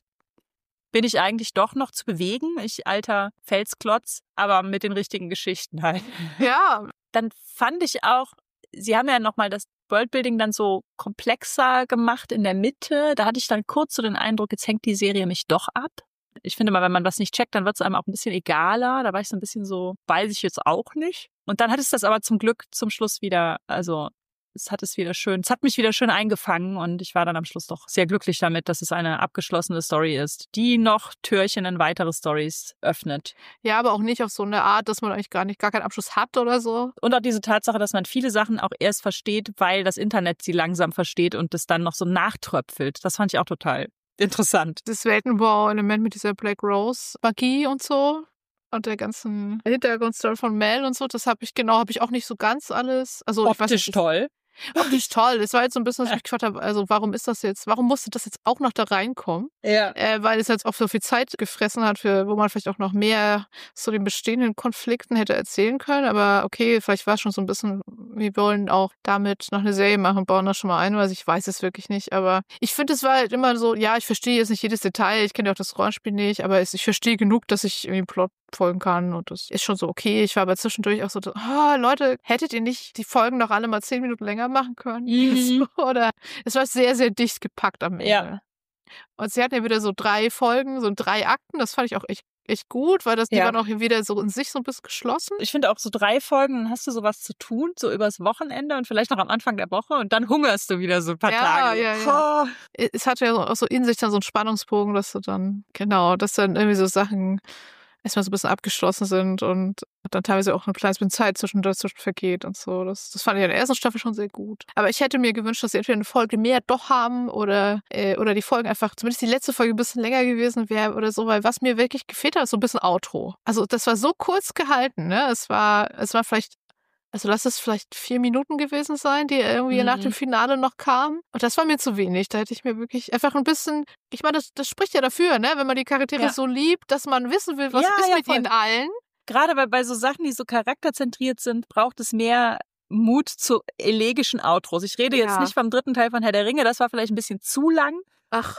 bin ich eigentlich doch noch zu bewegen, ich alter Felsklotz, aber mit den richtigen Geschichten halt. Ja. Dann fand ich auch, sie haben ja nochmal das Worldbuilding dann so komplexer gemacht in der Mitte. Da hatte ich dann kurz so den Eindruck, jetzt hängt die Serie mich doch ab. Ich finde mal, wenn man was nicht checkt, dann wird es einem auch ein bisschen egaler. Da war ich so ein bisschen so, weiß ich jetzt auch nicht. Und dann hat es das aber zum Glück zum Schluss wieder, also es hat mich wieder schön eingefangen und ich war dann am Schluss doch sehr glücklich damit, dass es eine abgeschlossene Story ist, die noch Türchen in weitere Storys öffnet. Ja, aber auch nicht auf so eine Art, dass man eigentlich gar keinen Abschluss hat oder so. Und auch diese Tatsache, dass man viele Sachen auch erst versteht, weil das Internet sie langsam versteht und es dann noch so nachtröpfelt. Das fand ich auch total interessant. Das Weltenbau-Element mit dieser Black Rose-Magie und so. Und der ganzen Hintergrundstory von Mel und so, das habe ich auch nicht so ganz alles. Also optisch toll. Optisch toll. Das war jetzt so ein bisschen, was ich mich gefragt habe, also warum musste das jetzt auch noch da reinkommen? Ja. Weil es jetzt auch so viel Zeit gefressen hat, wo man vielleicht auch noch mehr zu den bestehenden Konflikten hätte erzählen können. Aber okay, vielleicht war es schon so ein bisschen, wir wollen auch damit noch eine Serie machen, bauen das schon mal ein, weil ich weiß es wirklich nicht. Aber ich finde, es war halt immer so, ja, ich verstehe jetzt nicht jedes Detail, ich kenne ja auch das Rollenspiel nicht, aber ich verstehe genug, dass ich irgendwie Plot folgen kann und das ist schon so okay. Ich war aber zwischendurch auch so, Leute, hättet ihr nicht die Folgen noch alle mal 10 Minuten länger machen können? Oder es war sehr, sehr dicht gepackt am Ende. Ja. Und sie hatten ja wieder so 3 Folgen, so 3 Akten, das fand ich auch echt gut, weil die waren auch wieder so in sich so ein bisschen geschlossen. Ich finde auch so 3 Folgen, dann hast du sowas zu tun, so übers Wochenende und vielleicht noch am Anfang der Woche und dann hungerst du wieder so ein paar Tage. Ja. Es hat ja auch so in sich dann so einen Spannungsbogen, dass dann irgendwie so Sachen erstmal so ein bisschen abgeschlossen sind und dann teilweise auch ein kleines bisschen Zeit dazwischen vergeht und so. Das fand ich in der ersten Staffel schon sehr gut. Aber ich hätte mir gewünscht, dass sie entweder eine Folge mehr doch haben oder die Folgen einfach, zumindest die letzte Folge ein bisschen länger gewesen wäre oder so, weil was mir wirklich gefehlt hat, ist so ein bisschen Outro. Also das war so kurz gehalten, ne? Es war vielleicht, also lass es vielleicht 4 Minuten gewesen sein, die irgendwie nach dem Finale noch kamen. Und das war mir zu wenig. Da hätte ich mir wirklich einfach ein bisschen, ich meine, das spricht ja dafür, ne, wenn man die Charaktere so liebt, dass man wissen will, was ist mit ihnen allen. Gerade bei so Sachen, die so charakterzentriert sind, braucht es mehr Mut zu elegischen Outros. Ich rede jetzt nicht vom 3. Teil von Herr der Ringe, das war vielleicht ein bisschen zu lang. Ach.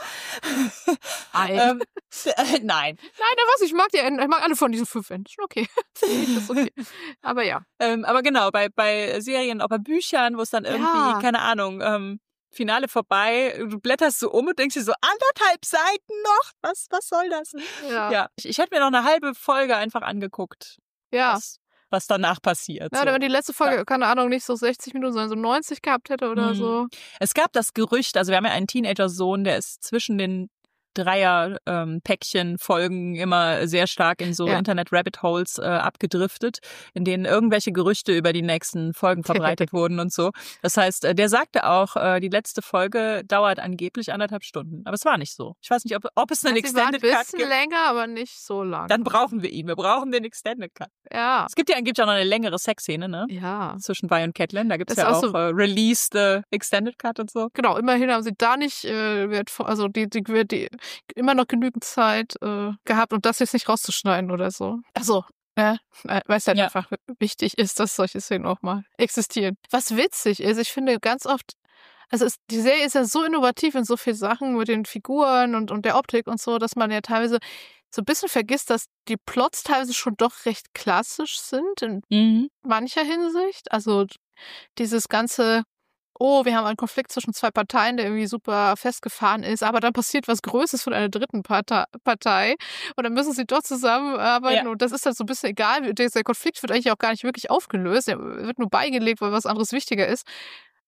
Nein. Nein, ich mag alle von diesen 5 Enden. Okay. Das ist okay. Aber ja. Aber genau, bei Serien, auch bei Büchern, wo es dann irgendwie, keine Ahnung, Finale vorbei, du blätterst so um und denkst dir so, 1,5 Seiten noch? Was soll das? Ja. Ich hätte mir noch eine halbe Folge einfach angeguckt. Ja. Was danach passiert. Ja, wenn die letzte Folge, keine Ahnung, nicht so 60 Minuten, sondern so 90 gehabt hätte oder so. Es gab das Gerücht, also wir haben ja einen Teenager-Sohn, der ist zwischen den Dreier-Päckchen-Folgen immer sehr stark in so Internet-Rabbit-Holes abgedriftet, in denen irgendwelche Gerüchte über die nächsten Folgen verbreitet wurden und so. Das heißt, der sagte auch, die letzte Folge dauert angeblich 1,5 Stunden. Aber es war nicht so. Ich weiß nicht, ob es einen Extended Cut gibt. Ein bisschen länger, aber nicht so lang. Dann brauchen wir ihn. Wir brauchen den Extended Cut. Ja. Es gibt ja angeblich auch noch eine längere Sexszene, ne? Ja. Zwischen Vi und Catelyn. Da gibt es ja auch Release the Extended Cut und so. Genau, immerhin haben sie da nicht, die immer noch genügend Zeit gehabt, um das jetzt nicht rauszuschneiden oder so. Also, weil es halt einfach wichtig ist, dass solche Szenen auch mal existieren. Was witzig ist, ich finde ganz oft, also die Serie ist ja so innovativ in so vielen Sachen mit den Figuren und der Optik und so, dass man ja teilweise so ein bisschen vergisst, dass die Plots teilweise schon doch recht klassisch sind in mancher Hinsicht. Also dieses ganze wir haben einen Konflikt zwischen 2 Parteien, der irgendwie super festgefahren ist, aber dann passiert was Größeres von einer dritten Partei und dann müssen sie dort zusammenarbeiten und das ist dann so ein bisschen egal. Der Konflikt wird eigentlich auch gar nicht wirklich aufgelöst, er wird nur beigelegt, weil was anderes wichtiger ist.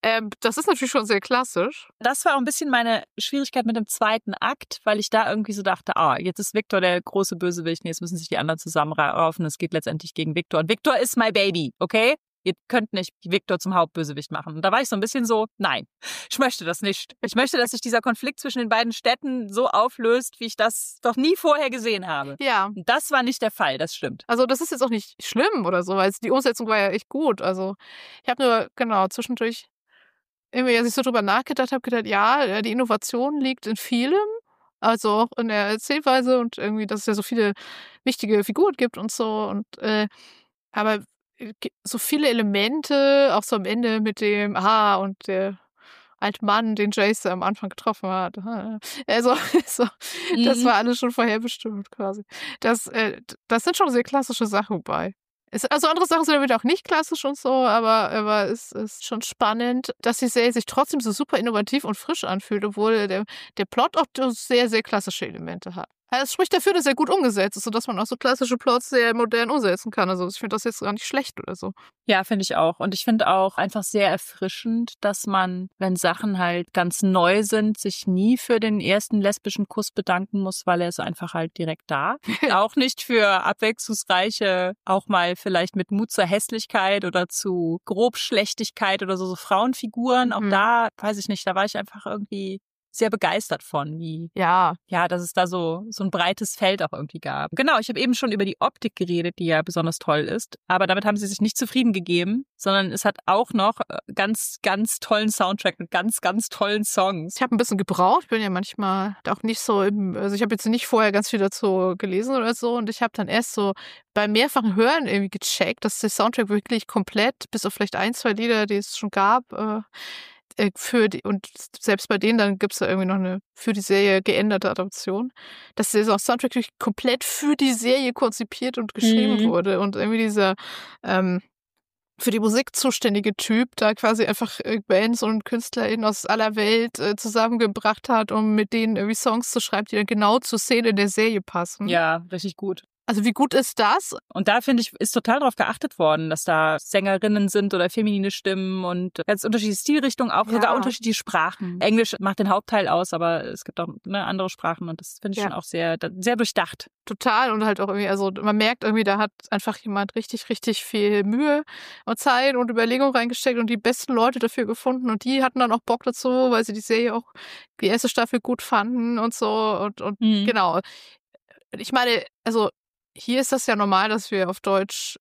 Das ist natürlich schon sehr klassisch. Das war auch ein bisschen meine Schwierigkeit mit dem zweiten Akt, weil ich da irgendwie so dachte, jetzt ist Victor der große Bösewicht, jetzt müssen sich die anderen zusammenraufen, es geht letztendlich gegen Victor. Und Victor ist my baby, okay? Ihr könnt nicht Victor zum Hauptbösewicht machen. Und da war ich so ein bisschen so, nein, ich möchte das nicht. Ich möchte, dass sich dieser Konflikt zwischen den beiden Städten so auflöst, wie ich das doch nie vorher gesehen habe. Ja. Und das war nicht der Fall, das stimmt. Also das ist jetzt auch nicht schlimm oder so, weil die Umsetzung war ja echt gut. Also ich habe nur, genau, zwischendurch irgendwie, als ich so drüber nachgedacht habe, gedacht, ja, die Innovation liegt in vielem, also auch in der Erzählweise und irgendwie, dass es ja so viele wichtige Figuren gibt und so. Und aber so viele Elemente, auch so am Ende mit dem und der alte Mann, den Jace am Anfang getroffen hat. Also, das war alles schon vorherbestimmt quasi. Das sind schon sehr klassische Sachen bei. Also andere Sachen sind wieder auch nicht klassisch und so, aber es ist schon spannend, dass die Serie sich trotzdem so super innovativ und frisch anfühlt, obwohl der Plot auch sehr, sehr klassische Elemente hat. Es spricht dafür, dass er gut umgesetzt ist, sodass man auch so klassische Plots sehr modern umsetzen kann. Also ich finde das jetzt gar nicht schlecht oder so. Ja, finde ich auch. Und ich finde auch einfach sehr erfrischend, dass man, wenn Sachen halt ganz neu sind, sich nie für den ersten lesbischen Kuss bedanken muss, weil er ist einfach halt direkt da. Auch nicht für abwechslungsreiche, auch mal vielleicht mit Mut zur Hässlichkeit oder zu Grobschlechtigkeit oder so Frauenfiguren. Auch da, weiß ich nicht, da war ich einfach irgendwie sehr begeistert von, wie, dass es da so ein breites Feld auch irgendwie gab. Genau, ich habe eben schon über die Optik geredet, die ja besonders toll ist, aber damit haben sie sich nicht zufrieden gegeben, sondern es hat auch noch ganz, ganz tollen Soundtrack mit ganz, ganz tollen Songs. Ich habe ein bisschen gebraucht, ich bin ja manchmal auch nicht so also ich habe jetzt nicht vorher ganz viel dazu gelesen oder so und ich habe dann erst so beim mehrfachen Hören irgendwie gecheckt, dass der Soundtrack wirklich komplett, bis auf vielleicht 1, 2 Lieder, die es schon gab, und selbst bei denen dann gibt's da irgendwie noch eine für die Serie geänderte Adaption, dass der Soundtrack wirklich komplett für die Serie konzipiert und geschrieben wurde und irgendwie dieser für die Musik zuständige Typ da quasi einfach Bands und KünstlerInnen aus aller Welt zusammengebracht hat, um mit denen irgendwie Songs zu schreiben, die dann genau zur Szene in der Serie passen. Ja, richtig gut. Also wie gut ist das? Und da, finde ich, ist total darauf geachtet worden, dass da Sängerinnen sind oder feminine Stimmen und ganz unterschiedliche Stilrichtungen, auch sogar unterschiedliche Sprachen. Englisch macht den Hauptteil aus, aber es gibt auch andere Sprachen und das finde ich schon auch sehr, sehr durchdacht. Total und halt auch irgendwie, also man merkt irgendwie, da hat einfach jemand richtig, richtig viel Mühe und Zeit und Überlegung reingesteckt und die besten Leute dafür gefunden und die hatten dann auch Bock dazu, weil sie die Serie auch die erste Staffel gut fanden und so und genau. Ich meine, also hier ist das ja normal, dass wir auf Deutsch,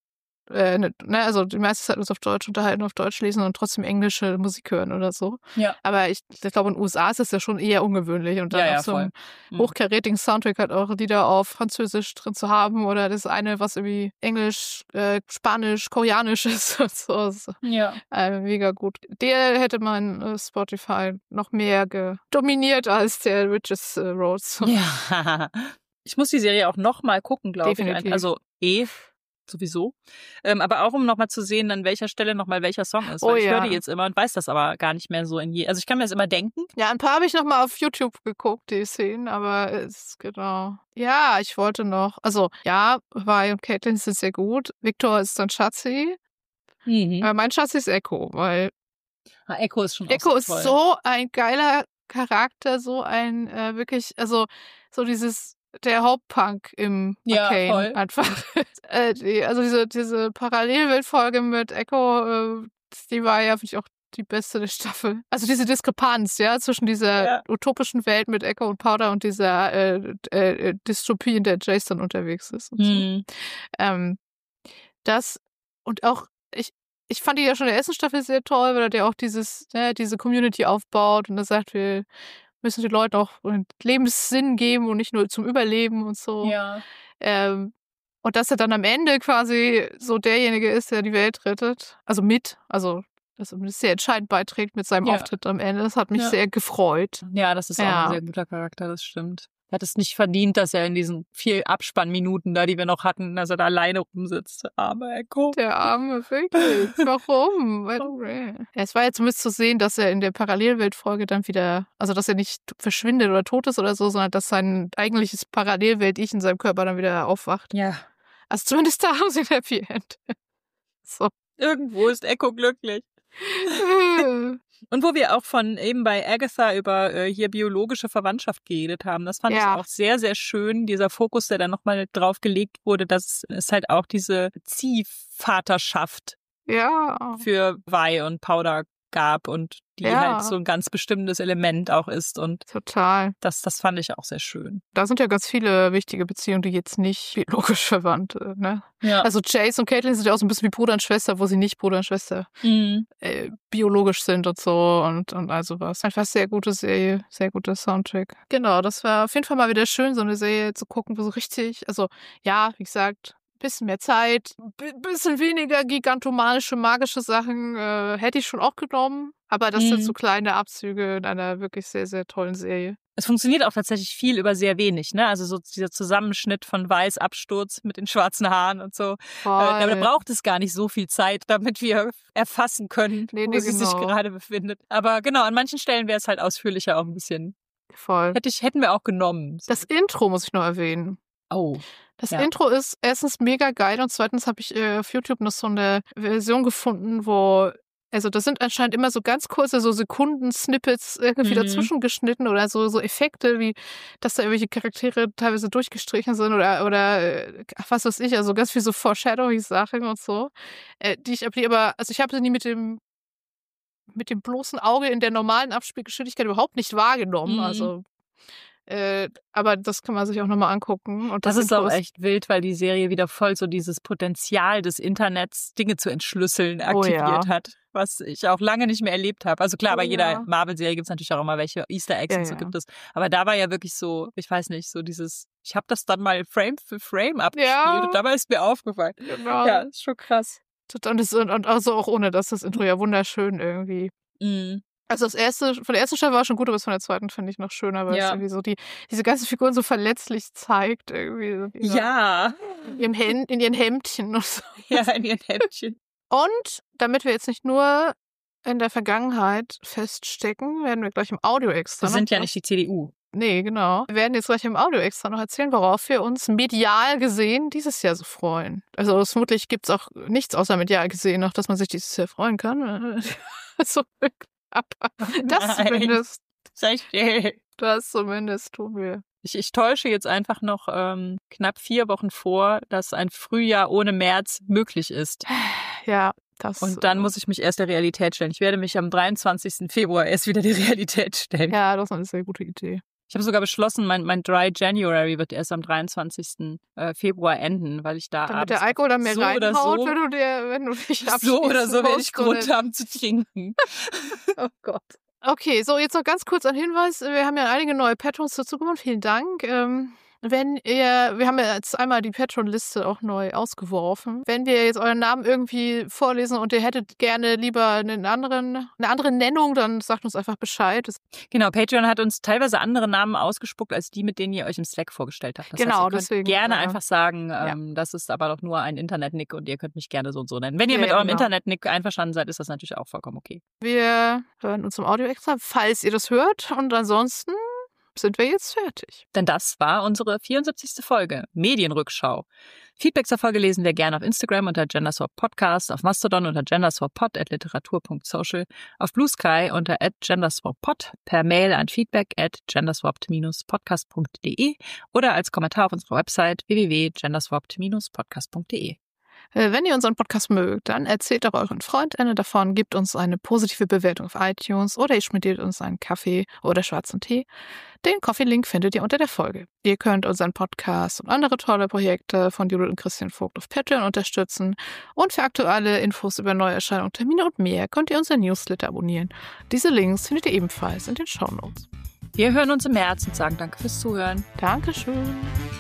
also die meiste Zeit uns auf Deutsch unterhalten, auf Deutsch lesen und trotzdem englische Musik hören oder so. Ja. Aber ich glaube, in den USA ist das ja schon eher ungewöhnlich und dann auf so einem hochkarätigen Soundtrack halt auch Lieder auf Französisch drin zu haben oder das eine, was irgendwie Englisch, Spanisch, Koreanisch ist und so. Ja. Mega gut. Der hätte mein Spotify noch mehr dominiert als der Riches Roads. Ja. Ich muss die Serie auch nochmal gucken, glaube ich. Also sowieso. Aber auch, um nochmal zu sehen, an welcher Stelle nochmal welcher Song ist. Weil ich höre die jetzt immer und weiß das aber gar nicht mehr so also ich kann mir das immer denken. Ja, ein paar habe ich nochmal auf YouTube geguckt, die Szenen, aber genau. Ja, ich wollte noch, also ja, Vi und Caitlin sind sehr gut. Victor ist dann Schatzi. Mein Schatzi ist Echo, weil Echo ist schon Echo ist toll. So ein geiler Charakter, so ein wirklich, also so der Hauptpunk im Arcane voll. Einfach. Also diese Parallelweltfolge mit Echo, die war ja, finde ich, auch die beste der Staffel. Also diese Diskrepanz, ja, zwischen dieser utopischen Welt mit Echo und Powder und dieser Dystopie, in der Jason unterwegs ist. Und so. Das und auch, ich fand die ja schon in der ersten Staffel sehr toll, weil er auch diese Community aufbaut und er sagt, wir müssen den Leuten auch Lebenssinn geben und nicht nur zum Überleben und so. Ja. Und dass er dann am Ende quasi so derjenige ist, der die Welt rettet. Also dass er sehr entscheidend beiträgt mit seinem Auftritt am Ende. Das hat mich sehr gefreut. Ja, das ist auch ein sehr guter Charakter, das stimmt. Er hat es nicht verdient, dass er in diesen 4 Abspannminuten da, die wir noch hatten, dass er da alleine rumsitzt. Arme Echo. Der Arme, wirklich. Warum? Es war ja zumindest zu sehen, dass er in der Parallelweltfolge dann wieder, also dass er nicht verschwindet oder tot ist oder so, sondern dass sein eigentliches Parallelwelt-Ich in seinem Körper dann wieder aufwacht. Ja. Also zumindest da haben sie ein Happy End. So. Irgendwo ist Echo glücklich. Und wo wir auch von eben bei Agatha über hier biologische Verwandtschaft geredet haben, das fand ich auch sehr, sehr schön, dieser Fokus, der dann nochmal drauf gelegt wurde, dass es halt auch diese Ziehvaterschaft für Vi und Powder gab und die halt so ein ganz bestimmtes Element auch ist. Und total. Das fand ich auch sehr schön. Da sind ja ganz viele wichtige Beziehungen, die jetzt nicht biologisch verwandt, ne? Ja. Also Chase und Caitlin sind ja auch so ein bisschen wie Bruder und Schwester, wo sie nicht Bruder und Schwester biologisch sind und so und also was. Einfach sehr gute Serie, sehr guter Soundtrack. Genau, das war auf jeden Fall mal wieder schön, so eine Serie zu gucken, wo so richtig, also ja, wie gesagt, bisschen mehr Zeit, bisschen weniger gigantomanische, magische Sachen hätte ich schon auch genommen. Aber das sind so kleine Abzüge in einer wirklich sehr, sehr tollen Serie. Es funktioniert auch tatsächlich viel über sehr wenig, ne? Also so dieser Zusammenschnitt von Weiß Absturz mit den schwarzen Haaren und so. Da braucht es gar nicht so viel Zeit, damit wir erfassen können, wo sie sich gerade befindet. Aber genau, an manchen Stellen wäre es halt ausführlicher auch ein bisschen. Voll. Hätten wir auch genommen. So. Das Intro muss ich noch erwähnen. Oh. Das Intro ist erstens mega geil und zweitens habe ich auf YouTube noch so eine Version gefunden, also das sind anscheinend immer so ganz kurze so Sekunden-Snippets irgendwie dazwischen geschnitten oder so Effekte, wie dass da irgendwelche Charaktere teilweise durchgestrichen sind oder was weiß ich, also ganz viel so Foreshadowing-Sachen und so, die ich aber, also ich habe sie nie mit dem bloßen Auge in der normalen Abspielgeschwindigkeit überhaupt nicht wahrgenommen, also aber das kann man sich auch nochmal angucken. Und das ist auch echt wild, weil die Serie wieder voll so dieses Potenzial des Internets, Dinge zu entschlüsseln, aktiviert hat, was ich auch lange nicht mehr erlebt habe. Also klar, bei jeder Marvel-Serie gibt es natürlich auch immer welche Easter Eggs und so gibt es. Aber da war ja wirklich so, ich weiß nicht, so dieses, ich habe das dann mal Frame für Frame abgespielt und dabei ist mir aufgefallen. Genau. Ja, ist schon krass. Und also auch ohne das Intro ja wunderschön irgendwie. Also von der ersten Staffel war schon gut, aber das von der zweiten finde ich noch schöner, weil es irgendwie so diese ganzen Figuren so verletzlich zeigt. Irgendwie in ihren Hemdchen und so. Ja, in ihren Hemdchen. Und damit wir jetzt nicht nur in der Vergangenheit feststecken, werden wir gleich im Audio-Extra. Wir sind ja nicht die CDU. Nee, genau. Wir werden jetzt gleich im Audio-Extra noch erzählen, worauf wir uns medial gesehen dieses Jahr so freuen. Also vermutlich gibt es auch nichts außer medial gesehen, auf das man sich dieses Jahr freuen kann. Also das zumindest. Das zumindest tun wir. Ich täusche jetzt einfach noch knapp 4 Wochen vor, dass ein Frühjahr ohne März möglich ist. Ja, und dann muss ich mich erst der Realität stellen. Ich werde mich am 23. Februar erst wieder der Realität stellen. Ja, das ist eine sehr gute Idee. Ich habe sogar beschlossen, mein Dry January wird erst am 23. Februar enden, weil ich da damit der Alkohol dann mehr reinhaut, wenn du dich abschließt. So oder so werde ich Grund haben zu trinken. Oh Gott. Okay, so jetzt noch ganz kurz ein Hinweis. Wir haben ja einige neue Patrons dazu gewonnen. Vielen Dank. Wir haben ja jetzt einmal die Patreon-Liste auch neu ausgeworfen. Wenn wir jetzt euren Namen irgendwie vorlesen und ihr hättet gerne lieber eine andere Nennung, dann sagt uns einfach Bescheid. Genau, Patreon hat uns teilweise andere Namen ausgespuckt, als die, mit denen ihr euch im Slack vorgestellt habt. Das heißt, ihr könnt deswegen gerne einfach sagen, das ist aber doch nur ein Internet-Nick und ihr könnt mich gerne so und so nennen. Wenn ihr mit eurem Internet-Nick einverstanden seid, ist das natürlich auch vollkommen okay. Wir hören uns im Audio-Extra, falls ihr das hört. Und ansonsten sind wir jetzt fertig. Denn das war unsere 74. Folge, Medienrückschau. Feedback zur Folge lesen wir gerne auf Instagram unter Genderswap Podcast, auf Mastodon unter genderswappod@literatur.social, auf Blue Sky unter @genderswappod, per Mail an feedback@genderswapped-podcast.de oder als Kommentar auf unserer Website www.genderswapped-podcast.de. Wenn ihr unseren Podcast mögt, dann erzählt doch euren FreundInnen davon, gebt uns eine positive Bewertung auf iTunes oder ihr spendiert uns einen Kaffee oder schwarzen Tee. Den Coffee-Link findet ihr unter der Folge. Ihr könnt unseren Podcast und andere tolle Projekte von Judith und Christian Vogt auf Patreon unterstützen. Und für aktuelle Infos über Neuerscheinungen, Termine und mehr könnt ihr unseren Newsletter abonnieren. Diese Links findet ihr ebenfalls in den Shownotes. Wir hören uns im März und sagen danke fürs Zuhören. Dankeschön.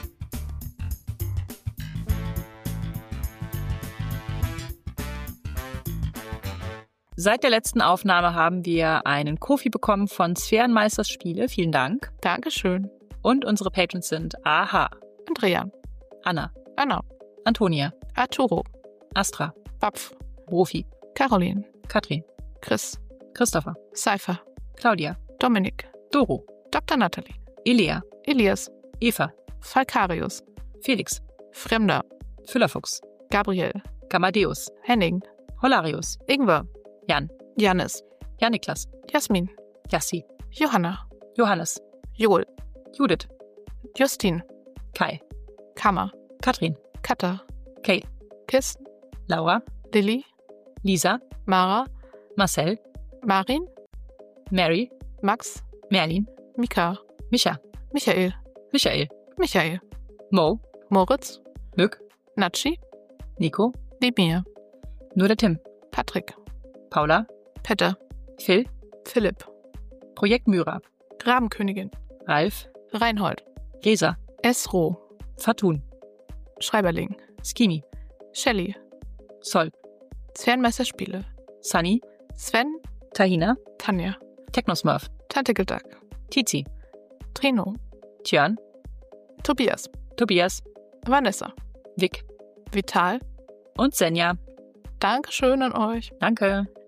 Seit der letzten Aufnahme haben wir einen Kofi bekommen von Sphärenmeisters Spiele. Vielen Dank. Dankeschön. Und unsere Patrons sind Aha, Andrea, Anna, Antonia, Arturo, Astra, Bapf, Profi, Caroline, Katrin, Chris, Christopher, Seifer, Claudia, Dominik, Doro, Dr. Natalie, Elea, Elias, Eva, Falkarius, Felix, Fremder, Füllerfuchs, Gabriel, Gamadeus, Henning, Holarius, Ingwer, Jan, Janis, Jan-Niklas, Jasmin, Jassi, Johanna, Johannes, Joel, Judith, Justin, Kai, Kammer, Katrin, Katha, Kate, Kirsten, Laura, Lilly, Lisa, Mara, Marcel, Marin, Mary, Max, Merlin, Mika, Micha, Michael, Michael, Michael, Mo, Moritz, Mück, Natschi, Nico, Demir, nur der Tim, Patrick, Paula, Petter, Phil, Philipp, Projekt Myra, Rabenkönigin, Ralf, Reinhold, Gesa, Esro, Fatun, Schreiberling, Skini, Shelley, Sol, Zwernmeisterspiele, Sunny, Sven, Tahina, Tanja, Technosmurf, Tentakelduck, Tizi, Trino, Tjörn, Tobias, Tobias, Vanessa, Vic Vital. und Senja. Dankeschön an euch. Danke.